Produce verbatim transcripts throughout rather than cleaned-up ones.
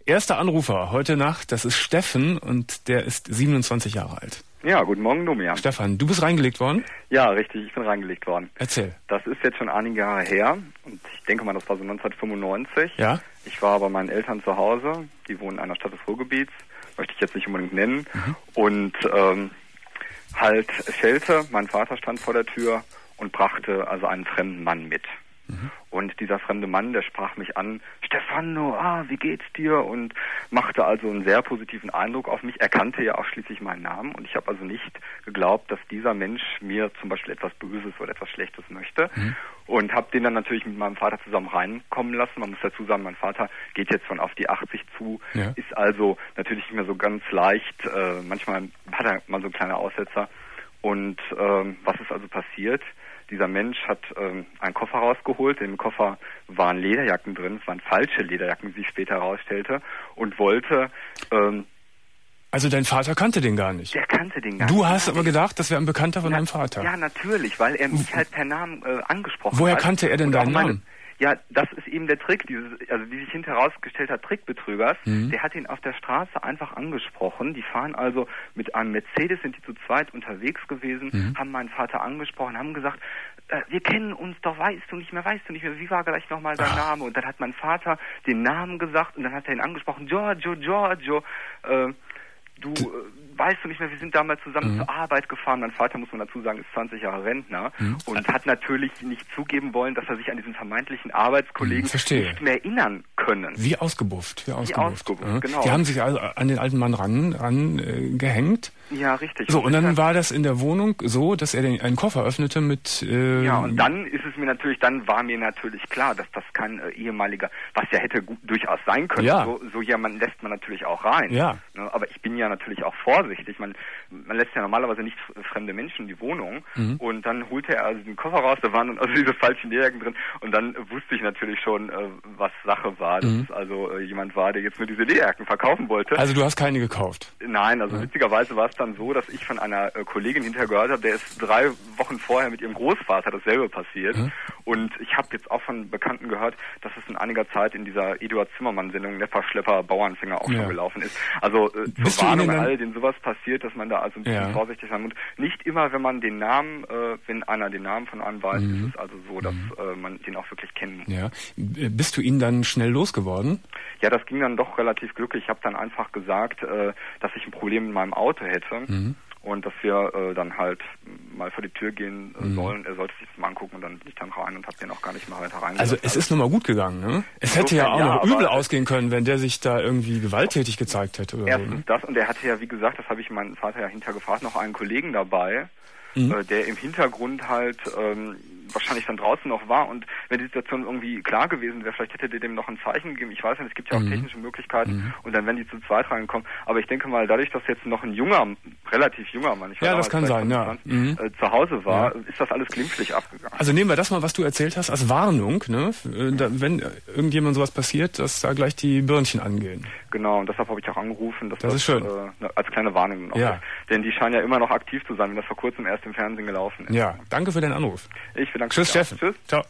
erster Anrufer heute Nacht, das ist Steffen und der ist siebenundzwanzig Jahre alt. Ja, guten Morgen, Domian. Stefan, du bist reingelegt worden? Ja, richtig, ich bin reingelegt worden. Erzähl. Das ist jetzt schon einige Jahre her und ich denke mal, das war so neunzehnhundertfünfundneunzig. Ja? Ich war bei meinen Eltern zu Hause, die wohnen in einer Stadt des Ruhrgebiets, möchte ich jetzt nicht unbedingt nennen. Mhm. Und ähm, halt, es schellte, mein Vater stand vor der Tür und brachte also einen fremden Mann mit. Mhm. Und dieser fremde Mann, der sprach mich an, Stefano, ah, wie geht's dir? Und machte also einen sehr positiven Eindruck auf mich. Er kannte ja auch schließlich meinen Namen und ich habe also nicht geglaubt, dass dieser Mensch mir zum Beispiel etwas Böses oder etwas Schlechtes möchte. Mhm. Und habe den dann natürlich mit meinem Vater zusammen reinkommen lassen. Man muss dazu sagen, mein Vater geht jetzt schon auf die achtzig zu, ja. Ist also natürlich nicht mehr so ganz leicht. Äh, manchmal hat er mal so kleine Aussetzer. Und ähm, was ist also passiert? Dieser Mensch hat ähm, einen Koffer rausgeholt. In dem Koffer waren Lederjacken drin. Es waren falsche Lederjacken, wie sich später herausstellte. Und wollte... Ähm, also dein Vater kannte den gar nicht? Der kannte den gar du nicht. Du hast aber gedacht, das wäre ein Bekannter von Na, deinem Vater? Ja, natürlich, weil er mich halt per Namen äh, angesprochen Woher hat. Woher kannte er denn deinen meine, Namen? Ja, das ist eben der Trick, dieses, also wie sich hinterher herausgestellt hat, Trickbetrügers. Mhm. Der hat ihn auf der Straße einfach angesprochen. Die fahren also mit einem Mercedes, sind die zu zweit unterwegs gewesen, mhm. haben meinen Vater angesprochen, haben gesagt, äh, wir kennen uns doch, weißt du nicht mehr, weißt du nicht mehr, wie war gleich nochmal dein Ach. Name? Und dann hat mein Vater den Namen gesagt und dann hat er ihn angesprochen, Giorgio, Giorgio, äh, du... Äh, weißt du nicht mehr, wir sind damals zusammen mhm. zur Arbeit gefahren. Mein Vater, muss man dazu sagen, ist zwanzig Jahre Rentner mhm. und hat natürlich nicht zugeben wollen, dass er sich an diesen vermeintlichen Arbeitskollegen Verstehe. nicht mehr erinnern können. Wie ausgebufft. Wie ausgebufft, wie ausgebufft ja. genau. Die haben sich also an den alten Mann ran, ran äh, gehängt. Ja, richtig. So, und dann war das in der Wohnung so, dass er den, einen Koffer öffnete mit... Äh, ja, und dann ist es mir natürlich, dann war mir natürlich klar, dass das kein äh, ehemaliger, was ja hätte gut, durchaus sein können. Ja. So, so jemanden lässt man natürlich auch rein. Ja. Ne? Aber ich bin ja natürlich auch vorsichtig. Man, man lässt ja normalerweise nicht fremde Menschen in die Wohnung. Mhm. Und dann holte er also den Koffer raus, da waren dann also diese falschen Lederjacken drin. Und dann wusste ich natürlich schon, äh, was Sache war. Dass mhm. es also äh, jemand war, der jetzt nur diese Lederjacken verkaufen wollte. Also du hast keine gekauft? Nein, also ja. witzigerweise war es dann so, dass ich von einer äh, Kollegin hinterher gehört habe, der ist drei Wochen vorher mit ihrem Großvater dasselbe passiert. Mhm. Und ich habe jetzt auch von Bekannten gehört, dass es in einiger Zeit in dieser Eduard Zimmermann-Sendung Nepper, Schlepper, Bauernfänger auch ja. schon gelaufen ist. Also äh, zur Warnung an all, denen sowas passiert, dass man da also ein bisschen ja. vorsichtig sein muss. Nicht immer, wenn man den Namen, äh, wenn einer den Namen von einem weiß, mhm. ist es also so, dass mhm. äh, man den auch wirklich kennen muss. Ja. Bist du ihn dann schnell losgeworden? Ja, das ging dann doch relativ glücklich. Ich habe dann einfach gesagt, äh, dass ich ein Problem mit meinem Auto hätte. Mhm. Und dass wir äh, dann halt mal vor die Tür gehen äh, mhm. sollen. Er sollte sich das mal angucken und dann bin ich dann rein und habe den auch gar nicht mehr weiter reingelassen. Also es ist nun mal gut gegangen, ne? Es hätte ja auch ja, noch übel ausgehen können, wenn der sich da irgendwie gewalttätig gezeigt hätte. Oder erstens so, ne? das und er hatte ja, wie gesagt, das habe ich meinen Vater ja hinterher gefragt, noch einen Kollegen dabei, mhm. äh, der im Hintergrund halt ähm, wahrscheinlich dann draußen noch war und wenn die Situation irgendwie klar gewesen wäre, vielleicht hätte der dem noch ein Zeichen gegeben. Ich weiß nicht, es gibt ja auch mhm. technische Möglichkeiten mhm. und dann wären die zu zweit reingekommen. Aber ich denke mal, dadurch, dass jetzt noch ein junger, relativ junger Mann, ich ja, das kann sein, ja. Mhm. äh, zu Hause war, ja. ist das alles glimpflich abgegangen. Also nehmen wir das mal, was du erzählt hast, als Warnung, ne? Da, wenn irgendjemand sowas passiert, dass da gleich die Birnchen angehen. Genau, und deshalb habe ich auch angerufen, dass das, das ist schön. Äh, als kleine Warnung noch ja. ist. Denn die scheinen ja immer noch aktiv zu sein, wenn das vor kurzem erst im Fernsehen gelaufen ist. Ja, danke für deinen Anruf. Ich bedanke mich. Tschüss, Steffen. Tschüss. Ciao.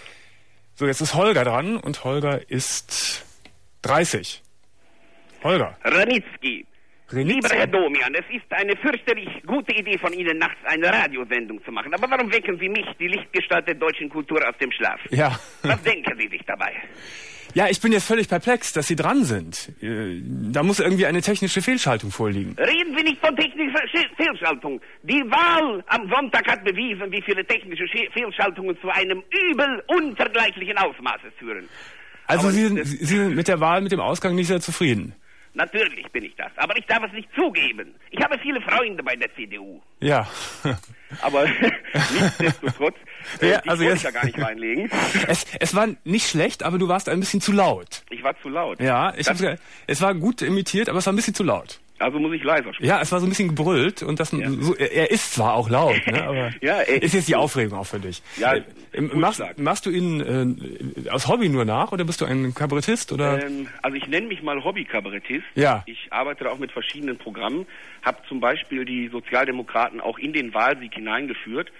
So, jetzt ist Holger dran und Holger ist dreißig. Holger. Ranitzky. Ranitzky. Lieber Herr Domian, es ist eine fürchterlich gute Idee von Ihnen, nachts eine Radiosendung zu machen. Aber warum wecken Sie mich, die Lichtgestalt der deutschen Kultur, aus dem Schlaf? Ja. Was denken Sie sich dabei? Ja, ich bin jetzt völlig perplex, dass Sie dran sind. Da muss irgendwie eine technische Fehlschaltung vorliegen. Reden Sie nicht von technischer Fehlschaltung. Die Wahl am Sonntag hat bewiesen, wie viele technische Fehlschaltungen zu einem übel unvergleichlichen Ausmaße führen. Also Sie sind, Sie sind mit der Wahl, mit dem Ausgang nicht sehr zufrieden? Natürlich bin ich das, aber ich darf es nicht zugeben. Ich habe viele Freunde bei der C D U. Ja. Aber nichtsdestotrotz, äh, ja, ich also wollte jetzt, ja gar nicht reinlegen. Es, es war nicht schlecht, aber du warst ein bisschen zu laut. Ich war zu laut? Ja, ich hab's, es war gut imitiert, aber es war ein bisschen zu laut. Also muss ich leiser sprechen. Ja, es war so ein bisschen gebrüllt und das ja. so, er ist zwar auch laut, ne, aber ja, ist jetzt die Aufregung auch für dich. Ja, äh, machst, machst du ihn äh, aus Hobby nur nach oder bist du ein Kabarettist oder? Ähm, also ich nenne mich mal Hobby-Kabarettist. Ja. Ich arbeite auch mit verschiedenen Programmen, habe zum Beispiel die Sozialdemokraten auch in den Wahlsieg hineingeführt,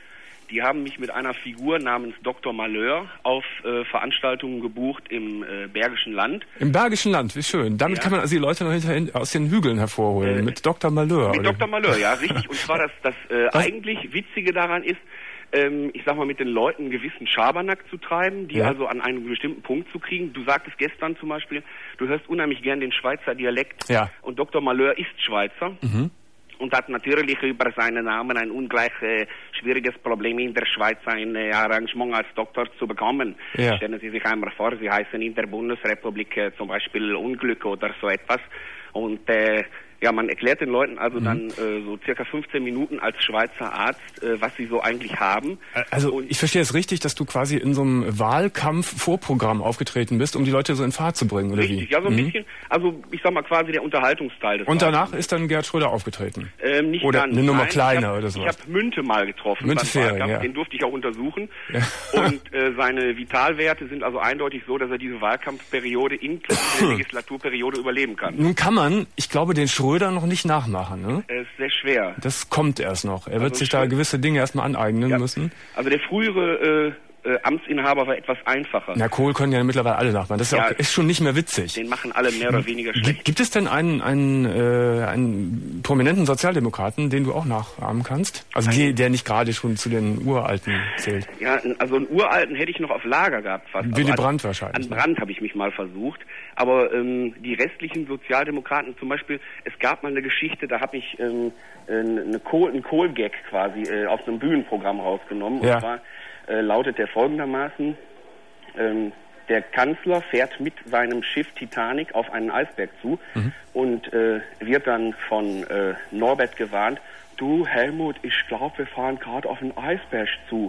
Die haben mich mit einer Figur namens Doktor Malheur auf äh, Veranstaltungen gebucht im äh, Bergischen Land. Im Bergischen Land, wie schön. Damit ja. kann man also die Leute noch hinterhin aus den Hügeln hervorholen. Äh, mit Doktor Malheur. Mit oder? Doktor Malheur, ja, richtig. Und zwar das, das äh, eigentlich Witzige daran ist, ähm, ich sag mal, mit den Leuten einen gewissen Schabernack zu treiben, die ja. also an einen bestimmten Punkt zu kriegen. Du sagtest gestern zum Beispiel, du hörst unheimlich gern den Schweizer Dialekt. Ja. Und Doktor Malheur ist Schweizer. Mhm. Und hat natürlich über seinen Namen ein ungleich äh, schwieriges Problem in der Schweiz ein äh, Arrangement als Doktor zu bekommen. Ja. Stellen Sie sich einmal vor, Sie heißen in der Bundesrepublik äh, zum Beispiel Unglück oder so etwas. Und äh, ja, man erklärt den Leuten also mhm. dann äh, so circa fünfzehn Minuten als Schweizer Arzt, äh, was sie so eigentlich haben. Also und ich verstehe es richtig, dass du quasi in so einem Wahlkampf-Vorprogramm aufgetreten bist, um die Leute so in Fahrt zu bringen, oder richtig, wie? Richtig, ja, so ein mhm. bisschen, also ich sag mal quasi der Unterhaltungsteil des Und danach Wahlkampf. Ist dann Gerd Schröder aufgetreten? Ähm, nicht oder dann, eine Nummer nein, kleiner ich hab, oder so? Ich habe Münte mal getroffen. Münte Fähring, ja. Den durfte ich auch untersuchen. Ja. Und äh, seine Vitalwerte sind also eindeutig so, dass er diese Wahlkampfperiode inklusive der Legislaturperiode überleben kann. Nun kann man, ich glaube, den Schröder noch nicht nachmachen. Ne? Es ist sehr schwer. Das kommt erst noch. Er wird also sich da gewisse Dinge erstmal aneignen ja. müssen. Also der frühere äh, äh, Amtsinhaber war etwas einfacher. Na, Kohl können ja mittlerweile alle nachmachen. Das ist, ja, auch, ist schon nicht mehr witzig. Den machen alle mehr oder weniger schlecht. Gibt, gibt es denn einen, einen, äh, einen prominenten Sozialdemokraten, den du auch nachahmen kannst? Also die, der nicht gerade schon zu den Uralten zählt? Ja, also einen Uralten hätte ich noch auf Lager gehabt. Fast. Willy also Brandt wahrscheinlich. An Brandt habe ich mich mal versucht. Aber ähm, die restlichen Sozialdemokraten, zum Beispiel, es gab mal eine Geschichte, da habe ich ähm, eine Kohl, einen Kohl-Gag quasi äh, aus einem Bühnenprogramm rausgenommen. Ja. Und zwar äh, lautet der folgendermaßen, ähm, der Kanzler fährt mit seinem Schiff Titanic auf einen Eisberg zu mhm. und äh, wird dann von äh, Norbert gewarnt, du Helmut, ich glaube, wir fahren gerade auf einen Eisberg zu.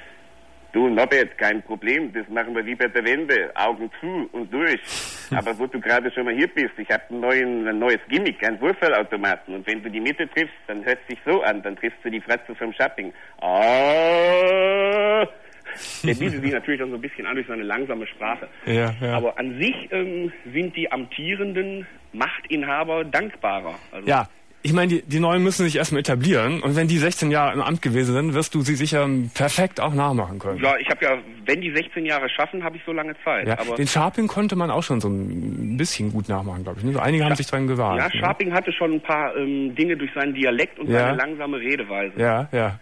Du, Norbert, kein Problem, das machen wir wie bei der Wende, Augen zu und durch. Aber wo du gerade schon mal hier bist, ich habe ein, ein neues Gimmick, einen Wurfballautomaten. Und wenn du die Mitte triffst, dann hört es sich so an, dann triffst du die Fratze vom Shopping. Ah! Der bietet sich natürlich dann so ein bisschen an durch seine langsame Sprache. Ja, ja. Aber an sich ähm, sind die amtierenden Machtinhaber dankbarer. Also ja. Ich meine, die, die Neuen müssen sich erstmal etablieren und wenn die sechzehn Jahre im Amt gewesen sind, wirst du sie sicher perfekt auch nachmachen können. Ja, ich habe ja, wenn die sechzehn Jahre schaffen, habe ich so lange Zeit. Ja, aber den Scharping konnte man auch schon so ein bisschen gut nachmachen, glaube ich. Ne? So einige Scha haben sich dran gewahrt. Ja, Scharping ne? hatte schon ein paar ähm, Dinge durch seinen Dialekt und ja. seine langsame Redeweise. Ja, ja.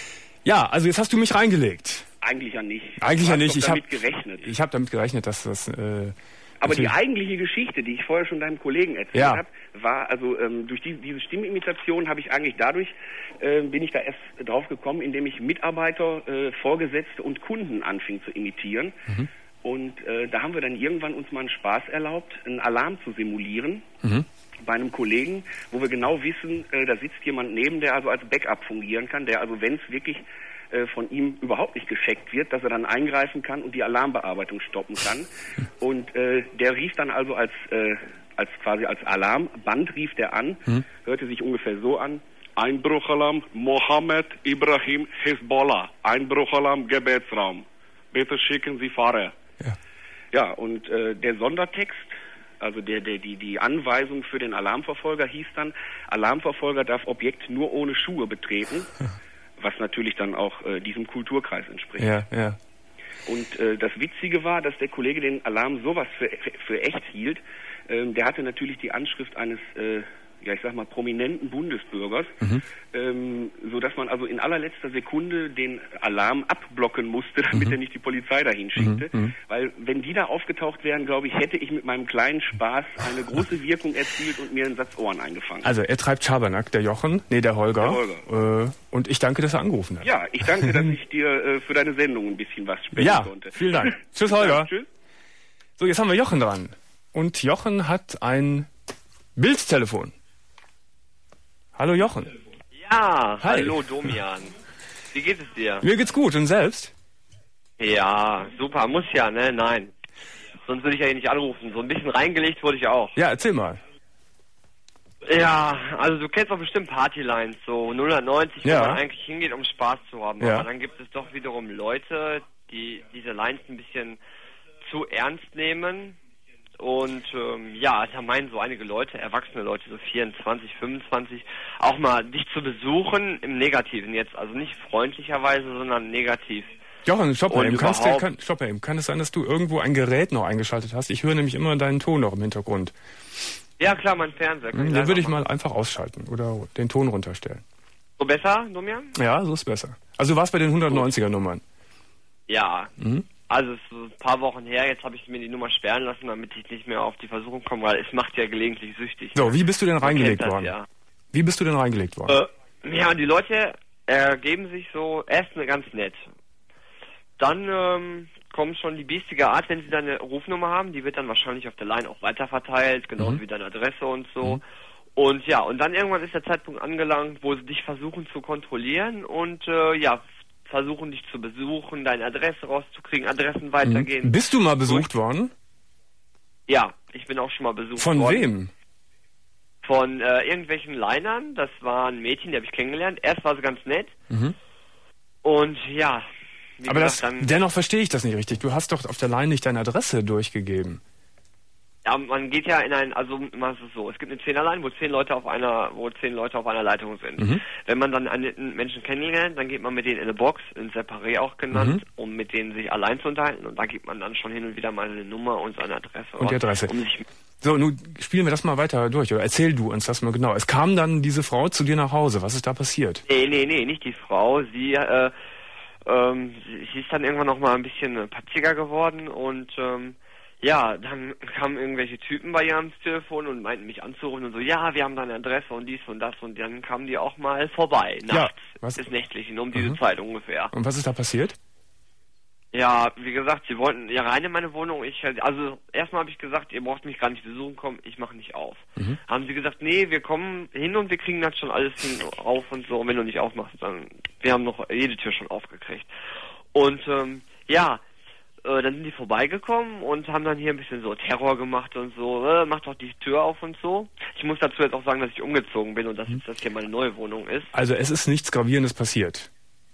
Ja, also jetzt hast du mich reingelegt. Eigentlich ja nicht. Eigentlich ja nicht. Ich habe damit gerechnet. Ich habe damit gerechnet, dass das... Äh, Aber die eigentliche Geschichte, die ich vorher schon deinem Kollegen erzählt ja. habe, war, also ähm, durch die, diese Stimmimitation habe ich eigentlich dadurch, äh, bin ich da erst drauf gekommen, indem ich Mitarbeiter, äh, Vorgesetzte und Kunden anfing zu imitieren. Mhm. Und äh, da haben wir dann irgendwann uns mal einen Spaß erlaubt, einen Alarm zu simulieren. Mhm. Bei einem Kollegen, wo wir genau wissen, äh, da sitzt jemand neben, der also als Backup fungieren kann, der also, wenn es wirklich von ihm überhaupt nicht gescheckt wird, dass er dann eingreifen kann und die Alarmbearbeitung stoppen kann. Und äh, der rief dann also als äh, als quasi als Alarmband rief der an, hm. hörte sich ungefähr so an: Einbruchalarm Mohammed Ibrahim Hezbollah, Einbruchalarm Gebetsraum. Bitte schicken Sie Fahrer. Ja, ja und äh, der Sondertext, also der, der, die, die Anweisung für den Alarmverfolger hieß dann: Alarmverfolger darf Objekt nur ohne Schuhe betreten. Was natürlich dann auch äh, diesem Kulturkreis entspricht. Ja, ja. Und äh, das Witzige war, dass der Kollege den Alarm sowas für, für echt hielt. Ähm, der hatte natürlich die Anschrift eines, äh, ja ich sag mal, prominenten Bundesbürgers, mhm. ähm, sodass man also in allerletzter Sekunde den Alarm abblocken musste, damit mhm. er nicht die Polizei dahin schickte. Mhm. Weil wenn die da aufgetaucht wären, glaube ich, hätte ich mit meinem kleinen Spaß eine große Wirkung erzielt und mir einen Satz Ohren eingefangen. Also er treibt Schabernack, der Jochen, nee, der Holger. Der Holger. Äh, und ich danke, dass er angerufen hat. Ja, ich danke, dass ich dir äh, für deine Sendung ein bisschen was spenden ja, konnte. Ja, vielen Dank. Tschüss, Holger. Ja, tschüss. So, jetzt haben wir Jochen dran. Und Jochen hat ein Bildtelefon. Hallo Jochen. Ja, Hi. Hallo Domian. Wie geht es dir? Mir geht's gut, und selbst? Ja, super, muss ja, ne? Nein. Sonst würde ich ja hier nicht anrufen. So ein bisschen reingelegt wurde ich auch. Ja, erzähl mal. Ja, also du kennst doch bestimmt Partylines, so null neunzig, ja. wo man eigentlich hingeht, um Spaß zu haben. Ja. Aber dann gibt es doch wiederum Leute, die diese Lines ein bisschen zu ernst nehmen und ähm, ja, da meinen so einige Leute, erwachsene Leute, so vierundzwanzig, fünfundzwanzig, auch mal dich zu besuchen, im Negativen jetzt, also nicht freundlicherweise, sondern negativ. Jochen, stopp mal eben. Kannst du, kann, stopp mal eben. Kann es sein, dass du irgendwo ein Gerät noch eingeschaltet hast? Ich höre nämlich immer deinen Ton noch im Hintergrund. Ja klar, mein Fernseher. Hm, den würde ich mal einfach ausschalten oder den Ton runterstellen. So besser, Domian? Ja, so ist besser. Also du warst bei den hundertneunziger Nummern? Ja. Mhm. Also es ist so ein paar Wochen her, jetzt habe ich mir die Nummer sperren lassen, damit ich nicht mehr auf die Versuchung komme, weil es macht ja gelegentlich süchtig. So, wie bist du denn Man reingelegt das, worden? Ja. Wie bist du denn reingelegt worden? Äh, ja, die Leute ergeben sich so, erst ganz nett. Dann ähm, kommt schon die biestige Art, wenn sie dann eine Rufnummer haben, die wird dann wahrscheinlich auf der Line auch weiterverteilt, genauso mhm. wie deine Adresse und so. Mhm. Und ja, und dann irgendwann ist der Zeitpunkt angelangt, wo sie dich versuchen zu kontrollieren und äh, ja, versuchen dich zu besuchen, deine Adresse rauszukriegen, Adressen weitergehen. Mhm. Bist du mal besucht worden? Ja, ich bin auch schon mal besucht Von worden. Von wem? Von äh, irgendwelchen Linern. Das war ein Mädchen, die habe ich kennengelernt. Erst war sie ganz nett. Mhm. Und ja. Aber gesagt, das, dann, dennoch verstehe ich das nicht richtig. Du hast doch auf der Line nicht deine Adresse durchgegeben. Ja, man geht ja in ein, also man ist es so, es gibt eine Zehnerline, wo zehn Leute auf einer, wo zehn Leute auf einer Leitung sind. Mhm. Wenn man dann einen Menschen kennenlernt, dann geht man mit denen in eine Box, in Separé auch genannt, mhm. um mit denen sich allein zu unterhalten, und da gibt man dann schon hin und wieder mal eine Nummer und seine Adresse. Und die Adresse. Um sich so, nun spielen wir das mal weiter durch, oder erzähl du uns das mal genau. Es kam dann diese Frau zu dir nach Hause, was ist da passiert? Nee, nee, nee, nicht die Frau, sie, äh, ähm, sie ist dann irgendwann noch mal ein bisschen patziger geworden und, ähm, ja, dann kamen irgendwelche Typen bei ihr ans Telefon und meinten mich anzurufen und so, ja, wir haben deine Adresse und dies und das, und dann kamen die auch mal vorbei, nachts, ja, was? Bis nächtlichen, um diese mhm. Zeit ungefähr. Und was ist da passiert? Ja, wie gesagt, sie wollten ja rein in meine Wohnung. Ich, also erstmal habe ich gesagt, ihr braucht mich gar nicht besuchen kommen, ich mache nicht auf. Mhm. Haben sie gesagt, nee, wir kommen hin und wir kriegen das schon alles hin, auf und so, und wenn du nicht aufmachst, dann, wir haben noch jede Tür schon aufgekriegt. Und ähm, ja, Äh, dann sind die vorbeigekommen und haben dann hier ein bisschen so Terror gemacht und so, äh, mach doch die Tür auf und so. Ich muss dazu jetzt auch sagen, dass ich umgezogen bin und dass jetzt das hier meine neue Wohnung ist. Also es ist nichts Gravierendes passiert?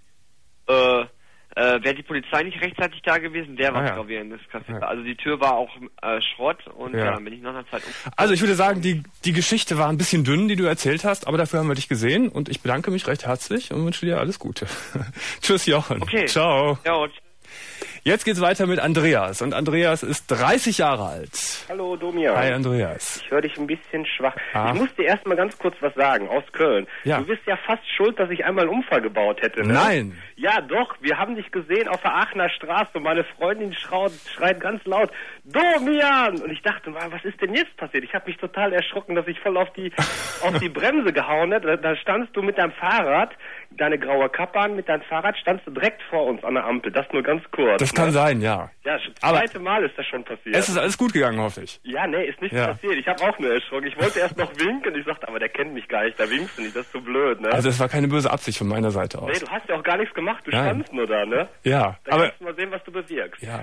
Äh, äh, wäre die Polizei nicht rechtzeitig da gewesen, der war ah, ja. Gravierendes passiert. Ja. Also die Tür war auch äh, Schrott und ja. dann bin ich nach einer Zeit umgezogen. Also ich würde sagen, die, die Geschichte war ein bisschen dünn, die du erzählt hast, aber dafür haben wir dich gesehen und ich bedanke mich recht herzlich und wünsche dir alles Gute. Tschüss, Jochen. Okay. Ciao. Ja, Jetzt geht's weiter mit Andreas. Und Andreas ist dreißig Jahre alt. Hallo, Domian. Hi, Andreas. Ich höre dich ein bisschen schwach. Ah. Ich muss dir erst mal ganz kurz was sagen, aus Köln. Ja. Du bist ja fast schuld, dass ich einmal einen Unfall gebaut hätte, ne? Nein. Ja, doch. Wir haben dich gesehen auf der Aachener Straße und meine Freundin schreit, schreit ganz laut, Domian! Und ich dachte, was ist denn jetzt passiert? Ich habe mich total erschrocken, dass ich voll auf die, auf die Bremse gehauen habe. Da, da standst du mit deinem Fahrrad, deine graue Kappe an, mit deinem Fahrrad, standst du direkt vor uns an der Ampel. Das nur ganz kurz. Das kann ne? sein, ja. Ja, das zweite Aber Mal ist das schon passiert. Es ist alles gut gegangen, hoffe ich. Ja, nee, ist nichts ja. passiert. Ich habe auch nur erschrocken. Ich wollte erst noch winken. Ich sagte, aber der kennt mich gar nicht. Da winkst du nicht. Das ist so blöd, ne? Also es war keine böse Absicht von meiner Seite aus. Nee, du hast ja auch gar nichts gemacht. Du Nein. standst nur da, ne? Ja. Dann aber kannst du mal sehen, was du bewirkst. Ja.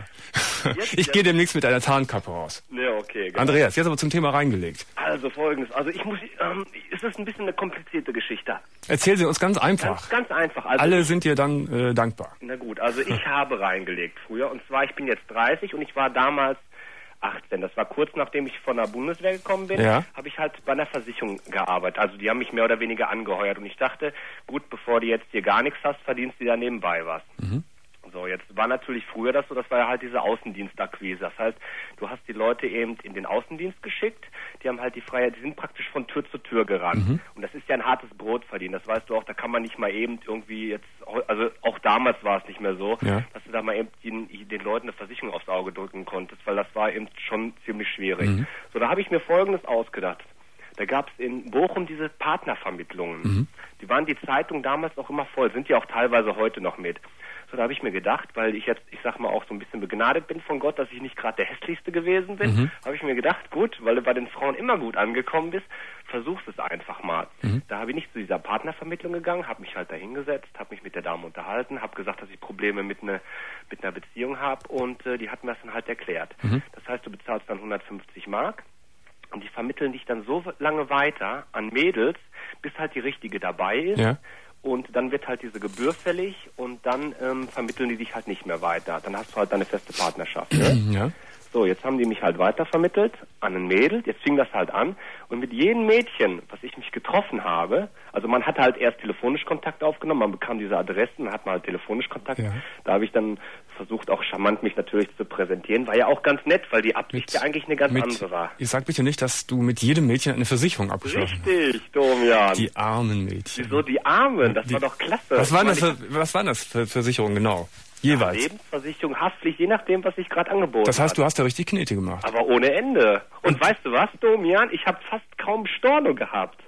Ich gehe demnächst mit einer Tarnkappe raus. Ja, okay. Genau. Andreas, jetzt aber zum Thema reingelegt. Also Folgendes. Also ich muss, ähm, es ist ein bisschen eine komplizierte Geschichte. Erzähl sie uns ganz einfach. Ganz, ganz einfach. Also Alle sind dir dann äh, dankbar. Na gut, also ich habe reingelegt früher. Und zwar, ich bin jetzt dreißig und ich war damals achtzehn. Das war kurz nachdem ich von der Bundeswehr gekommen bin, ja. habe ich halt bei einer Versicherung gearbeitet. Also die haben mich mehr oder weniger angeheuert. Und ich dachte, gut, bevor du jetzt hier gar nichts hast, verdienst du da nebenbei was. Mhm. So, jetzt war natürlich früher das so, das war ja halt diese Außendienstakquise. Das heißt, du hast die Leute eben in den Außendienst geschickt, die haben halt die Freiheit, die sind praktisch von Tür zu Tür gerannt. Mhm. Und das ist ja ein hartes Brot verdienen, das weißt du auch, da kann man nicht mal eben irgendwie jetzt, also auch damals war es nicht mehr so, ja. dass du da mal eben den, den Leuten eine Versicherung aufs Auge drücken konntest, weil das war eben schon ziemlich schwierig. Mhm. So, da habe ich mir Folgendes ausgedacht. Da gab es in Bochum diese Partnervermittlungen. Mhm. Die waren die Zeitung damals auch immer voll, sind ja auch teilweise heute noch mit. So, da habe ich mir gedacht, weil ich jetzt, ich sag mal, auch so ein bisschen begnadet bin von Gott, dass ich nicht gerade der hässlichste gewesen bin, mhm. habe ich mir gedacht, gut, weil du bei den Frauen immer gut angekommen bist, versuchst es einfach mal. Mhm. Da habe ich nicht zu dieser Partnervermittlung gegangen, habe mich halt da hingesetzt, habe mich mit der Dame unterhalten, habe gesagt, dass ich Probleme mit, ne, mit einer Beziehung habe und äh, die hat mir das dann halt erklärt. Mhm. Das heißt, du bezahlst dann hundertfünfzig Mark. Und die vermitteln dich dann so lange weiter an Mädels, bis halt die richtige dabei ist. Ja. Und dann wird halt diese Gebühr fällig und dann ähm, vermitteln die dich halt nicht mehr weiter. Dann hast du halt deine feste Partnerschaft. Ne? Ja. So, jetzt haben die mich halt weitervermittelt an ein Mädel. Jetzt fing das halt an. Und mit jedem Mädchen, was ich mich getroffen habe, also man hat halt erst telefonisch Kontakt aufgenommen, man bekam diese Adressen, dann hat man halt telefonisch Kontakt. Ja. Da habe ich dann versucht, auch charmant mich natürlich zu präsentieren. War ja auch ganz nett, weil die Absicht mit, ja eigentlich eine ganz mit, andere war. Ich sag bitte nicht, dass du mit jedem Mädchen eine Versicherung abgeschlossen hast. Richtig, Domian. Die armen Mädchen. Wieso die Armen? Das die, war doch klasse. Was waren das für, was waren das für Versicherungen genau? Jeweils. Ja, Lebensversicherung, Haftpflicht, je nachdem, was ich gerade angeboten habe. Das heißt, du hast da richtig Knete gemacht. Aber ohne Ende. Und, Und weißt du was, Domian? Ich habe fast kaum Storno gehabt.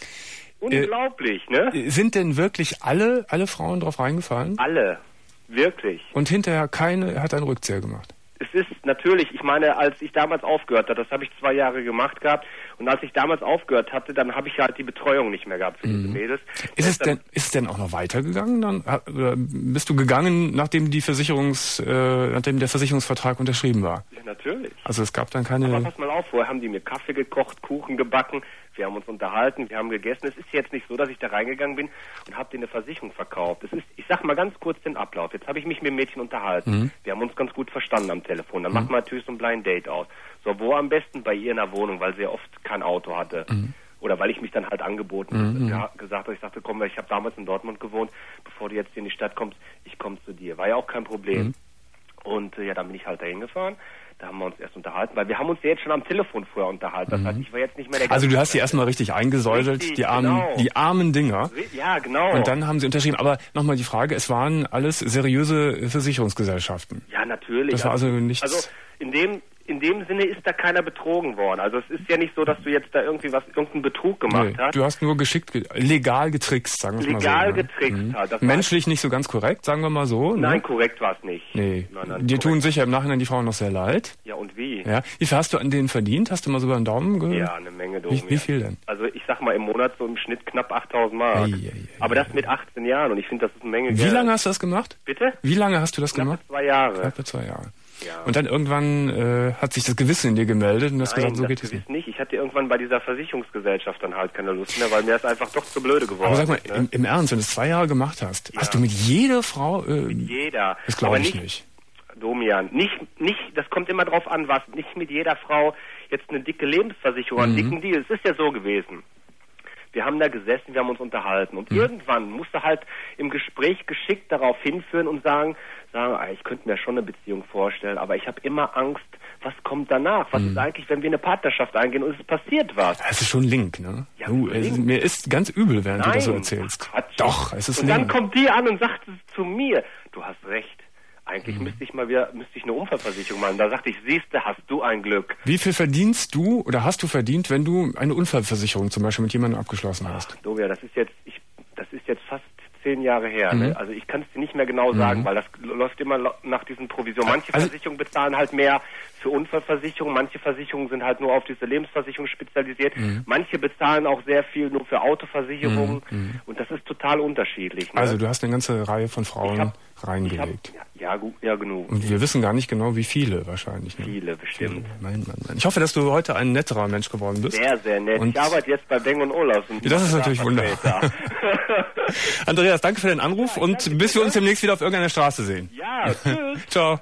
Unglaublich, äh, ne? Sind denn wirklich alle, alle Frauen drauf reingefallen? Alle. Wirklich. Und hinterher keine, hat einen Rückzieher gemacht? Es ist natürlich, ich meine, als ich damals aufgehört hatte, das habe ich zwei Jahre gemacht gehabt, und als ich damals aufgehört hatte, dann habe ich halt die Betreuung nicht mehr gehabt für diese mhm. Mädels. Ist es, denn, ist es denn auch noch weitergegangen? Dann oder bist du gegangen, nachdem die Versicherungs, äh, nachdem der Versicherungsvertrag unterschrieben war? Ja, natürlich. Also es gab dann keine... Aber pass mal auf, vorher haben die mir Kaffee gekocht, Kuchen gebacken, wir haben uns unterhalten, wir haben gegessen. Es ist jetzt nicht so, dass ich da reingegangen bin und habe denen eine Versicherung verkauft. Es ist, ich sag mal ganz kurz den Ablauf. Jetzt habe ich mich mit dem Mädchen unterhalten. Mhm. Wir haben uns ganz gut verstanden am Telefon. Dann mhm. macht man natürlich so ein Blind Date aus. So, wo am besten? Bei ihr in der Wohnung, weil sie ja oft kein Auto hatte. Mhm. Oder weil ich mich dann halt angeboten mhm. ja, gesagt habe, ich sagte, komm, ich habe damals in Dortmund gewohnt, bevor du jetzt hier in die Stadt kommst, ich komme zu dir. War ja auch kein Problem. Mhm. Und äh, ja, dann bin ich halt dahin gefahren. Da haben wir uns erst unterhalten, weil wir haben uns ja jetzt schon am Telefon vorher unterhalten. Das mhm. heißt, ich war jetzt nicht mehr der Also du hast sie erstmal richtig eingesäuselt, richtig, die armen, genau. die armen Dinger. Ja, genau. Und dann haben sie unterschrieben. Aber nochmal die Frage, es waren alles seriöse Versicherungsgesellschaften. Ja, natürlich. Das war also nichts... Also in dem... In dem Sinne ist da keiner betrogen worden. Also es ist ja nicht so, dass du jetzt da irgendwie was, irgendeinen Betrug gemacht nee, hast. Du hast nur geschickt, legal getrickst, sagen wir mal so. Legal getrickst mhm. halt. Das Menschlich nicht so ganz korrekt, sagen wir mal so. Nein, ne? korrekt war es nicht. Nee. Nein, nein, Dir korrekt. Tun sicher im Nachhinein die Frauen noch sehr leid. Ja, und wie? Ja. Wie viel hast du an denen verdient? Hast du mal so über den Daumen gehört? Ja, eine Menge Daumen. Wie, wie viel denn? Also ich sag mal im Monat so im Schnitt knapp achttausend Mark. Ei, ei, ei, Aber das mit achtzehn Jahren, und ich finde, das ist eine Menge Geld. Wie lange hast du das gemacht? Bitte? Wie lange hast du das Knappe gemacht? zwei Jahre. Knappe zwei Jahre. Ja. Und dann irgendwann äh, hat sich das Gewissen in dir gemeldet und hast Nein, gesagt, so das geht es nicht. nicht. Ich hatte irgendwann bei dieser Versicherungsgesellschaft dann halt keine Lust mehr, weil mir ist einfach doch zu blöde geworden. Aber sag mal, ne? im, im Ernst, wenn du es zwei Jahre gemacht hast, ja. hast du mit jeder Frau... Äh, mit jeder. Das glaube ich nicht, nicht. Domian, nicht, nicht, das kommt immer drauf an, was. Nicht mit jeder Frau jetzt eine dicke Lebensversicherung, einen mhm. dicken Deal. Es ist ja so gewesen. Wir haben da gesessen, wir haben uns unterhalten. Und mhm. irgendwann musste halt im Gespräch geschickt darauf hinführen und sagen, sagen, ich könnte mir schon eine Beziehung vorstellen, aber ich habe immer Angst, was kommt danach? Was mhm. ist eigentlich, wenn wir eine Partnerschaft eingehen und es passiert was? Das ist schon Link, ne? Ja, uh, es ist, mir ist ganz übel, während Nein, du das so erzählst. Quatsch. Doch, es ist Und Link. dann kommt die an und sagt es zu mir. Du hast recht. Eigentlich mhm. müsste ich mal wieder, müsste ich eine Unfallversicherung machen. Da sagte ich, siehste, hast du ein Glück. Wie viel verdienst du oder hast du verdient, wenn du eine Unfallversicherung zum Beispiel mit jemandem abgeschlossen hast? Ach, Dovia, das ist jetzt, ich, das ist jetzt fast zehn Jahre her. Mhm. Ne? Also ich kann es dir nicht mehr genau sagen, mhm. weil das läuft immer nach diesen Provisionen. Manche also, Versicherungen bezahlen halt mehr für Unfallversicherungen, manche Versicherungen sind halt nur auf diese Lebensversicherung spezialisiert, mhm. manche bezahlen auch sehr viel nur für Autoversicherungen mhm. und das ist total unterschiedlich. Ne? Also du hast eine ganze Reihe von Frauen hab, reingelegt. Hab, ja, gut, ja, genug. Und wir wissen gar nicht genau, wie viele wahrscheinlich. Ne? Viele, bestimmt. Viele. Nein, nein, nein. Ich hoffe, dass du heute ein netterer Mensch geworden bist. Sehr, sehr nett. Und ich arbeite jetzt bei Beng und Olufsen. Ja, das ist natürlich wunderbar. Andreas, danke für den Anruf ja, und bis wir uns demnächst wieder auf irgendeiner Straße sehen. Ja, tschüss. Ciao.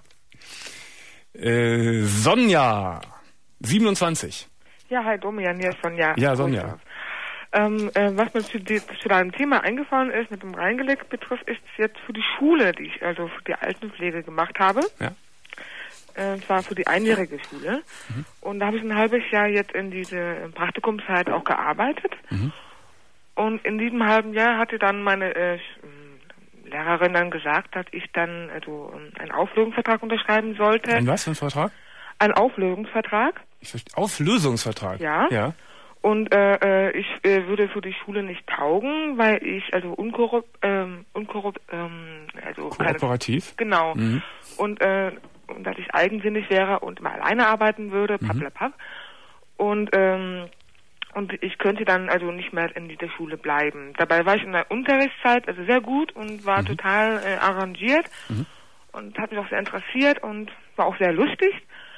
Äh, Sonja, siebenundzwanzig. Ja, hi Domian, hier ist Sonja. Ja, Sonja. Ähm, äh, was mir zu, die, zu deinem Thema eingefallen ist, mit dem Reingelegt betrifft, ist jetzt für die Schule, die ich also für die Altenpflege gemacht habe. Ja. Äh, und zwar für die einjährige Schule. Mhm. Und da habe ich ein halbes Jahr jetzt in diese Praktikumszeit auch gearbeitet. Mhm. Und in diesem halben Jahr hatte dann meine äh, Lehrerin dann gesagt, dass ich dann also einen Auflösungsvertrag unterschreiben sollte. Ein was für ein Vertrag? Ein Auflösungsvertrag. Ich verstehe. Auflösungsvertrag? Ja. Ja. Und äh, ich äh, würde für die Schule nicht taugen, weil ich also unkorrupt, ähm, unkorrupt, ähm, also kooperativ. Keine, genau. Mhm. Und, äh, und dass ich eigensinnig wäre und immer alleine arbeiten würde, mhm. pappelapapp. Und ähm, und ich könnte dann also nicht mehr in dieser Schule bleiben. Dabei war ich in der Unterrichtszeit also sehr gut und war mhm. total äh, arrangiert mhm. und hat mich auch sehr interessiert und war auch sehr lustig.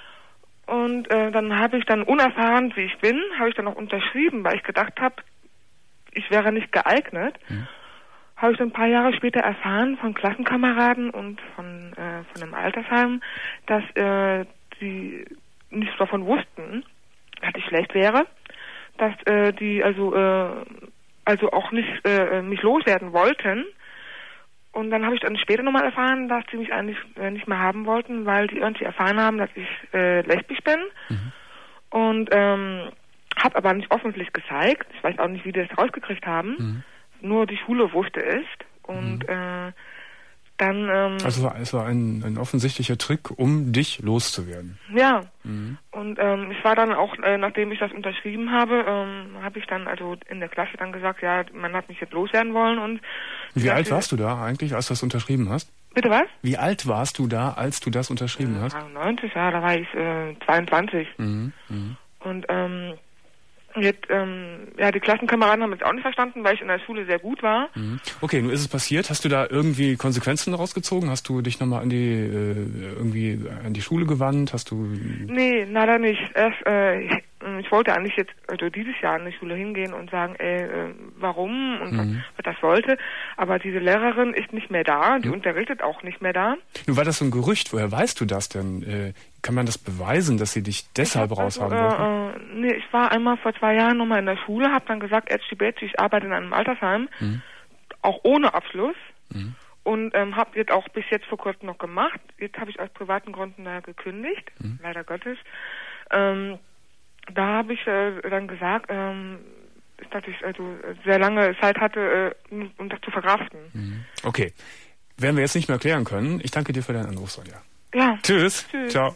Und äh, dann habe ich dann, unerfahren wie ich bin, habe ich dann auch unterschrieben, weil ich gedacht habe, ich wäre nicht geeignet. Mhm. Habe ich dann ein paar Jahre später erfahren von Klassenkameraden und von äh, von einem Altersheim, dass äh, die nicht davon wussten, dass ich schlecht wäre, dass äh, die also äh, also auch nicht äh, mich loswerden wollten. Und dann habe ich dann später nochmal erfahren, dass die mich eigentlich äh, nicht mehr haben wollten, weil die irgendwie erfahren haben, dass ich äh, lesbisch bin. Mhm. Und ähm, habe aber nicht öffentlich gezeigt. Ich weiß auch nicht, wie die das rausgekriegt haben. Mhm. Nur die Schule wusste es. Und mhm. äh, dann... Ähm, also es war ein, ein offensichtlicher Trick, um dich loszuwerden. Ja. Mhm. Und ähm, ich war dann auch, äh, nachdem ich das unterschrieben habe, ähm, habe ich dann also in der Klasse dann gesagt, ja, man hat mich jetzt loswerden wollen. Und wie alt warst du da eigentlich, als du das unterschrieben hast? Bitte was? Wie alt warst du da, als du das unterschrieben äh, hast? neunzig, ja, da war ich äh, zweiundzwanzig. Mhm. Mhm. Und ähm, jetzt, ähm, ja, die Klassenkameraden haben es auch nicht verstanden, weil ich in der Schule sehr gut war. Mhm. Okay, nun ist es passiert. Hast du da irgendwie Konsequenzen daraus gezogen? Hast du dich nochmal an die äh, irgendwie an die Schule gewandt? Hast du? Nee, leider nicht. Erst, äh, ich, ich wollte eigentlich jetzt also dieses Jahr in die Schule hingehen und sagen, ey, äh, warum und mhm. was, was das wollte. Aber diese Lehrerin ist nicht mehr da, die mhm. unterrichtet auch nicht mehr da. Nun war das so ein Gerücht. Woher weißt du das denn? Äh, kann man das beweisen, dass sie dich deshalb raushaben also, wollten? Äh, nee, ich war einmal vor zwei Jahren nochmal in der Schule, habe dann gesagt, ich arbeite in einem Altersheim, mhm. auch ohne Abschluss. Mhm. Und ähm, habe jetzt auch bis jetzt vor kurzem noch gemacht. Jetzt habe ich aus privaten Gründen da gekündigt, mhm. leider Gottes. Ähm, da habe ich äh, dann gesagt, ähm, dass ich also sehr lange Zeit hatte, äh, um das zu verkraften. Mhm. Okay. Werden wir jetzt nicht mehr klären können. Ich danke dir für deinen Anruf, Sonja. Ja. Tschüss. Tschüss. Ciao.